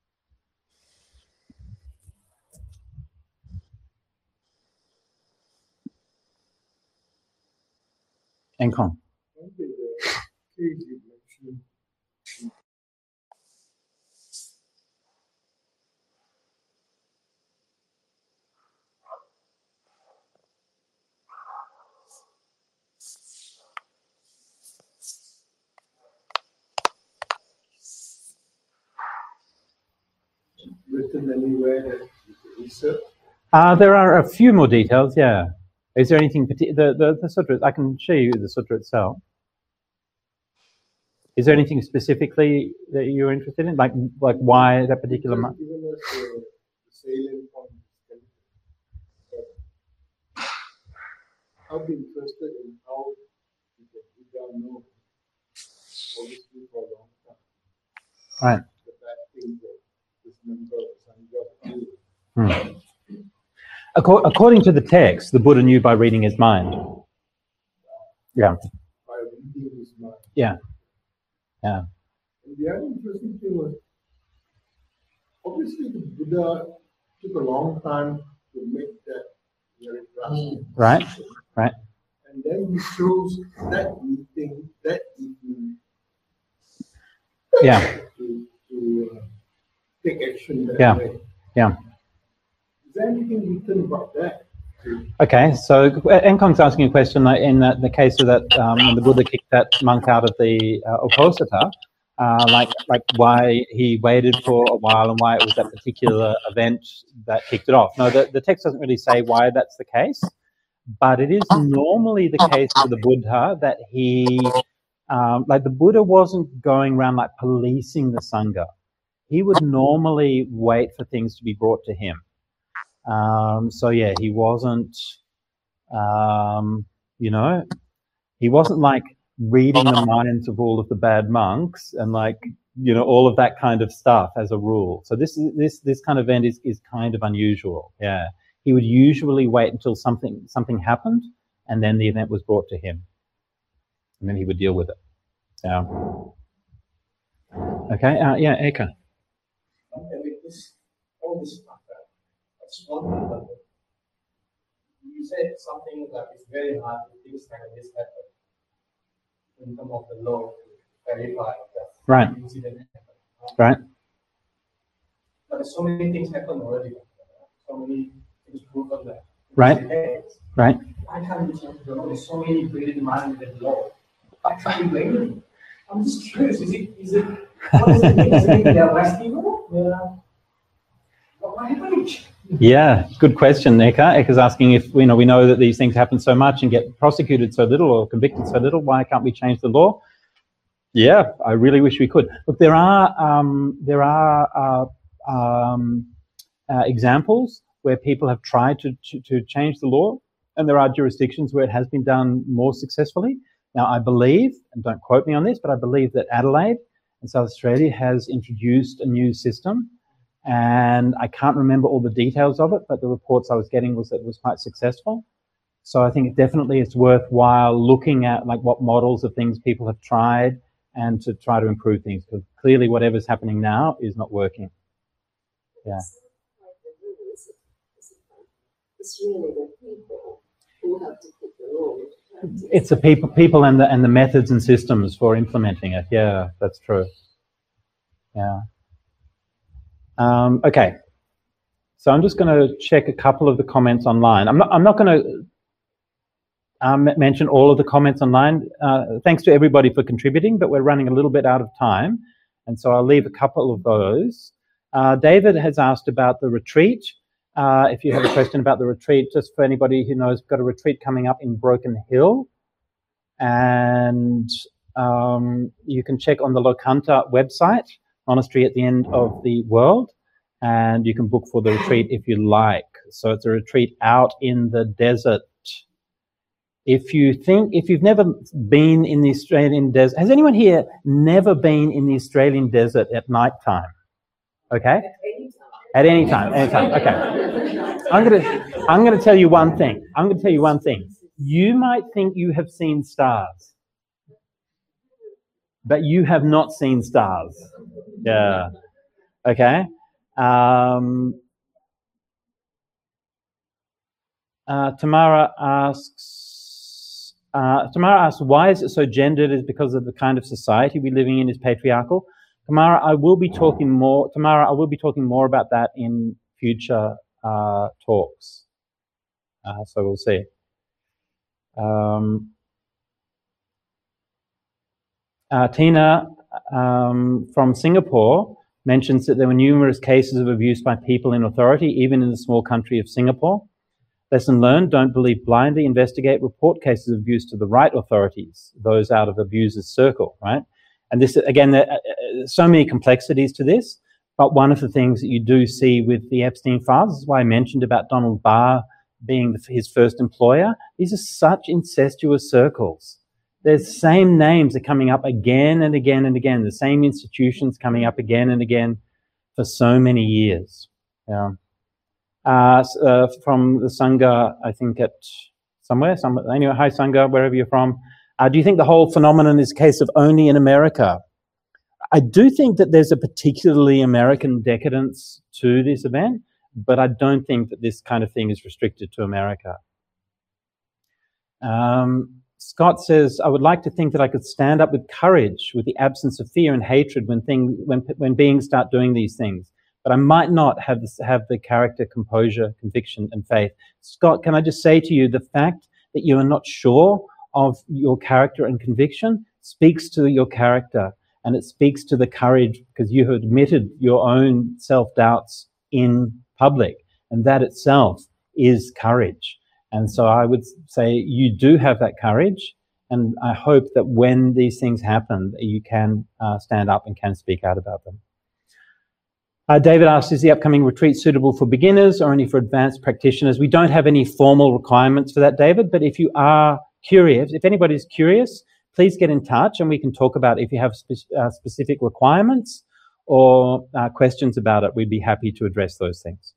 Encon. written anywhere that you could research? Uh, there are a few more details, yeah. Is there anything particular? The, the, the sutra, I can show you the sutra itself. Is there anything specifically that you're interested in? Like, like why that particular month? Given us the, the salient point, I'd be interested in how the Buddha knows, obviously for a long time, Right. the bad things that this member of the Sangha do. Hmm. Acco- According to the text, the Buddha knew by reading his mind. Yeah. By reading his mind. Yeah. Yeah. And the other interesting thing was, obviously the Buddha took a long time to make that very drastic. Right. Right. And then he chose that meeting, that evening, Yeah. to, to uh, take action that Yeah. way. Yeah. Is there anything written about that? Okay, so Enkong's asking a question like in that the case of that um, when the Buddha kicked that monk out of the uh, Uposatha, uh, like like why he waited for a while and why it was that particular event that kicked it off. No, the, the text doesn't really say why that's the case, but it is normally the case for the Buddha that he, um, like the Buddha wasn't going around like policing the Sangha. He would normally wait for things to be brought to him. Um, so yeah, he wasn't, um, you know, he wasn't like reading the minds of all of the bad monks and like, you know, all of that kind of stuff as a rule. So this this this kind of event is is kind of unusual. Yeah, he would usually wait until something something happened, and then the event was brought to him, and then he would deal with it. Yeah. Okay. Uh, yeah, Eka. Okay, with this, all this stuff, I just wondering that you said something that is very hard to things like this happen in terms of the law to verify that Right. incident happened. Right. But so many things happen already. So many things proven that. Right. Right. I can't be sure to know. There's so many brilliant minds in the law. I can't be blaming. I'm just curious. Is it? Is it? What is it? Is it they are less people? Yeah. What happened? Yeah, good question, Eka. Eka's asking if you know we know that these things happen so much and get prosecuted so little or convicted so little. Why can't we change the law? Yeah, I really wish we could. Look, there are um, there are uh, um, uh, examples where people have tried to, to to change the law, and there are jurisdictions where it has been done more successfully. Now, I believe, and don't quote me on this, but I believe that Adelaide in South Australia has introduced a new system. And I can't remember all the details of it, but the reports I was getting was that it was quite successful. So I think definitely it's worthwhile looking at like what models of things people have tried and to try to improve things, because clearly whatever's happening now is not working. Yeah. It's really the people who have to put the law into practice. It's the people, people and the and the methods and systems for implementing it. Yeah, that's true. Yeah. Um, okay, so I'm just going to check a couple of the comments online. I'm not. I'm not going to um, mention all of the comments online. Uh, thanks to everybody for contributing, but we're running a little bit out of time, and so I'll leave a couple of those. Uh, David has asked about the retreat. Uh, if you have a question about the retreat, just for anybody who knows, we've got a retreat coming up in Broken Hill, and um, you can check on the Lokanta website. Monastery at the end of the world, and you can book for the retreat if you like. So it's a retreat out in the desert. If you think, if you've never been in the Australian desert, has anyone here never been in the Australian desert at night time? Okay? At any time, any time, okay. I'm gonna, I'm gonna tell you one thing. I'm gonna tell you one thing. You might think you have seen stars, but you have not seen stars. Yeah. Okay. Um, uh, Tamara asks. Uh, Tamara asks, "Why is it so gendered? Is it because of the kind of society we're living in is patriarchal?" Tamara, I will be talking more. Tamara, I will be talking more about that in future uh, talks. Uh, so we'll see. Um, uh, Tina um, from Singapore mentions that there were numerous cases of abuse by people in authority, even in the small country of Singapore. Lesson learned, don't believe blindly, investigate, report cases of abuse to the right authorities, those out of abuser's circle, right? And this, again, there are so many complexities to this, but one of the things that you do see with the Epstein files, this is why I mentioned about Donald Barr being his first employer, these are such incestuous circles. The same names are coming up again and again and again, the same institutions coming up again and again for so many years. Yeah. Uh, uh, from the Sangha, I think at somewhere, somewhere anyway, hi Sangha, wherever you're from. Uh, do you think the whole phenomenon is a case of only in America? I do think that there's a particularly American decadence to this event, but I don't think that this kind of thing is restricted to America. Um, Scott says, I would like to think that I could stand up with courage, with the absence of fear and hatred when thing, when, when beings start doing these things. But I might not have, this, have the character, composure, conviction, and faith. Scott, can I just say to you, the fact that you are not sure of your character and conviction speaks to your character, and it speaks to the courage because you have admitted your own self-doubts in public, and that itself is courage. And so I would say you do have that courage, and I hope that when these things happen, you can uh, stand up and can speak out about them. Uh, David asks, is the upcoming retreat suitable for beginners or only for advanced practitioners? We don't have any formal requirements for that, David, but if you are curious, if anybody's curious, please get in touch and we can talk about if you have spe uh, specific requirements or uh, questions about it. We'd be happy to address those things.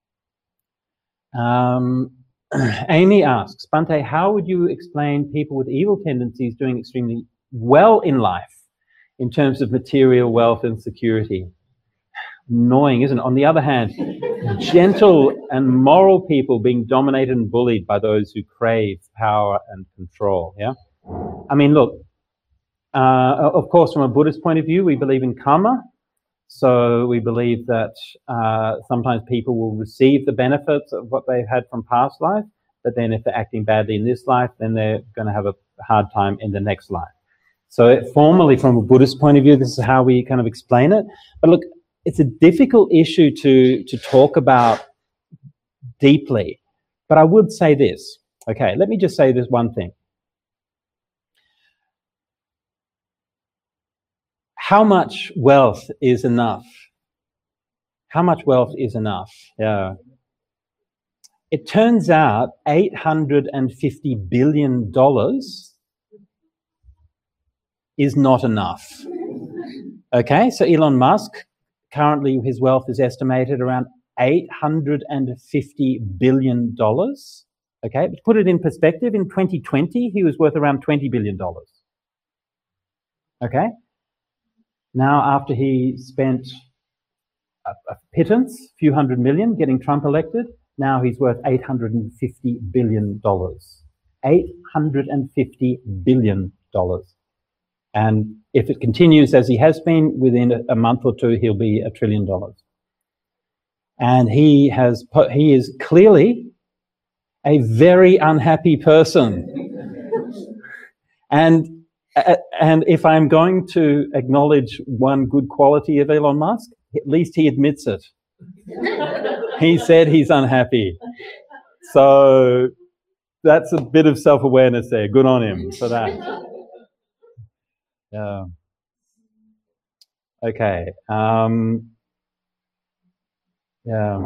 Um, Amy asks, Bhante, how would you explain people with evil tendencies doing extremely well in life in terms of material wealth and security? Annoying, isn't it? On the other hand, gentle and moral people being dominated and bullied by those who crave power and control, yeah? I mean, look, uh, of course, from a Buddhist point of view, we believe in karma. So we believe that uh, sometimes people will receive the benefits of what they've had from past life, but then if they're acting badly in this life, then they're going to have a hard time in the next life. So it, formally, from a Buddhist point of view, this is how we kind of explain it. But look, it's a difficult issue to, to talk about deeply. But I would say this. Okay, let me just say this one thing. How much wealth is enough? How much wealth is enough? Yeah. It turns out eight hundred fifty billion dollars is not enough. Okay, so Elon Musk, currently his wealth is estimated around eight hundred fifty billion dollars. Okay, to put it in perspective, in twenty twenty, he was worth around twenty billion dollars. Okay? Now, after he spent a, a pittance, a few hundred million, getting Trump elected, now he's worth eight hundred fifty billion dollars. eight hundred fifty billion dollars. And if it continues as he has been, within a month or two, he'll be a trillion dollars. And he has, he is clearly a very unhappy person. and And if I'm going to acknowledge one good quality of Elon Musk, at least he admits it. He said he's unhappy. So that's a bit of self-awareness there. Good on him for that. Yeah. Okay. Um, yeah.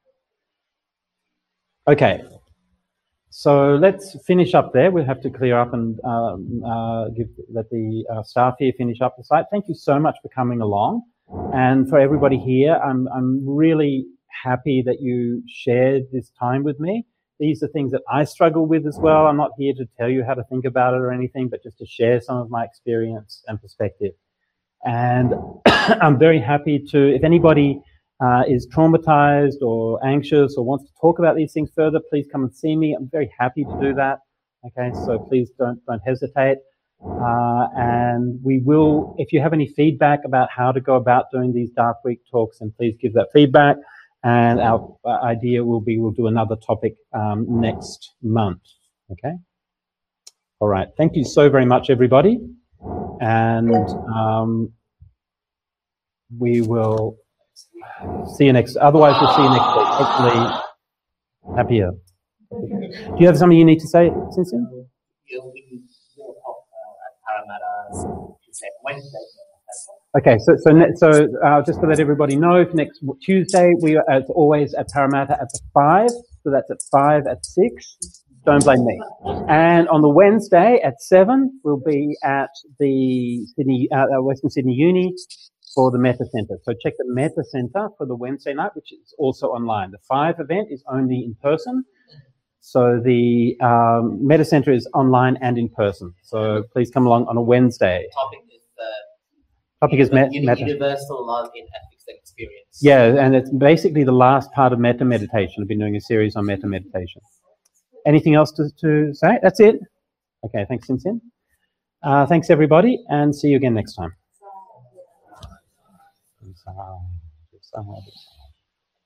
Okay. So let's finish up there. We'll have to clear up and um, uh, give, let the uh, staff here finish up the site. Thank you so much for coming along. And for everybody here, I'm, I'm really happy that you shared this time with me. These are things that I struggle with as well. I'm not here to tell you how to think about it or anything, but just to share some of my experience and perspective. And I'm very happy to, if anybody Uh, is traumatized or anxious or wants to talk about these things further, please come and see me. I'm very happy to do that. Okay, so please don't don't hesitate. Uh, and we will, if you have any feedback about how to go about doing these Dark Week talks, then please give that feedback. And our uh, idea will be we'll do another topic um, next month. Okay. All right. Thank you so very much, everybody. And um, we will see you next. Otherwise, we'll see you next week. Hopefully, happier. Do you have something you need to say, Sinsin? Okay, so so ne- so uh, just to let everybody know, for next Tuesday we are as always at Parramatta at the five. So that's at five at six. Don't blame me. And on the Wednesday at seven, we'll be at the Sydney uh, Western Sydney Uni for the Meta Centre. So check the Meta Centre for the Wednesday night, which is also online. The five event is only in person. So the um, Meta Centre is online and in person. So please come along on a Wednesday. Topic is the Topic is met, uni- Meta. universal love in ethics and experience. Yeah, and it's basically the last part of Meta Meditation. I've been doing a series on Meta Meditation. Anything else to, to say? That's it? Okay, thanks, Sinsin. Uh, thanks, everybody, and see you again next time.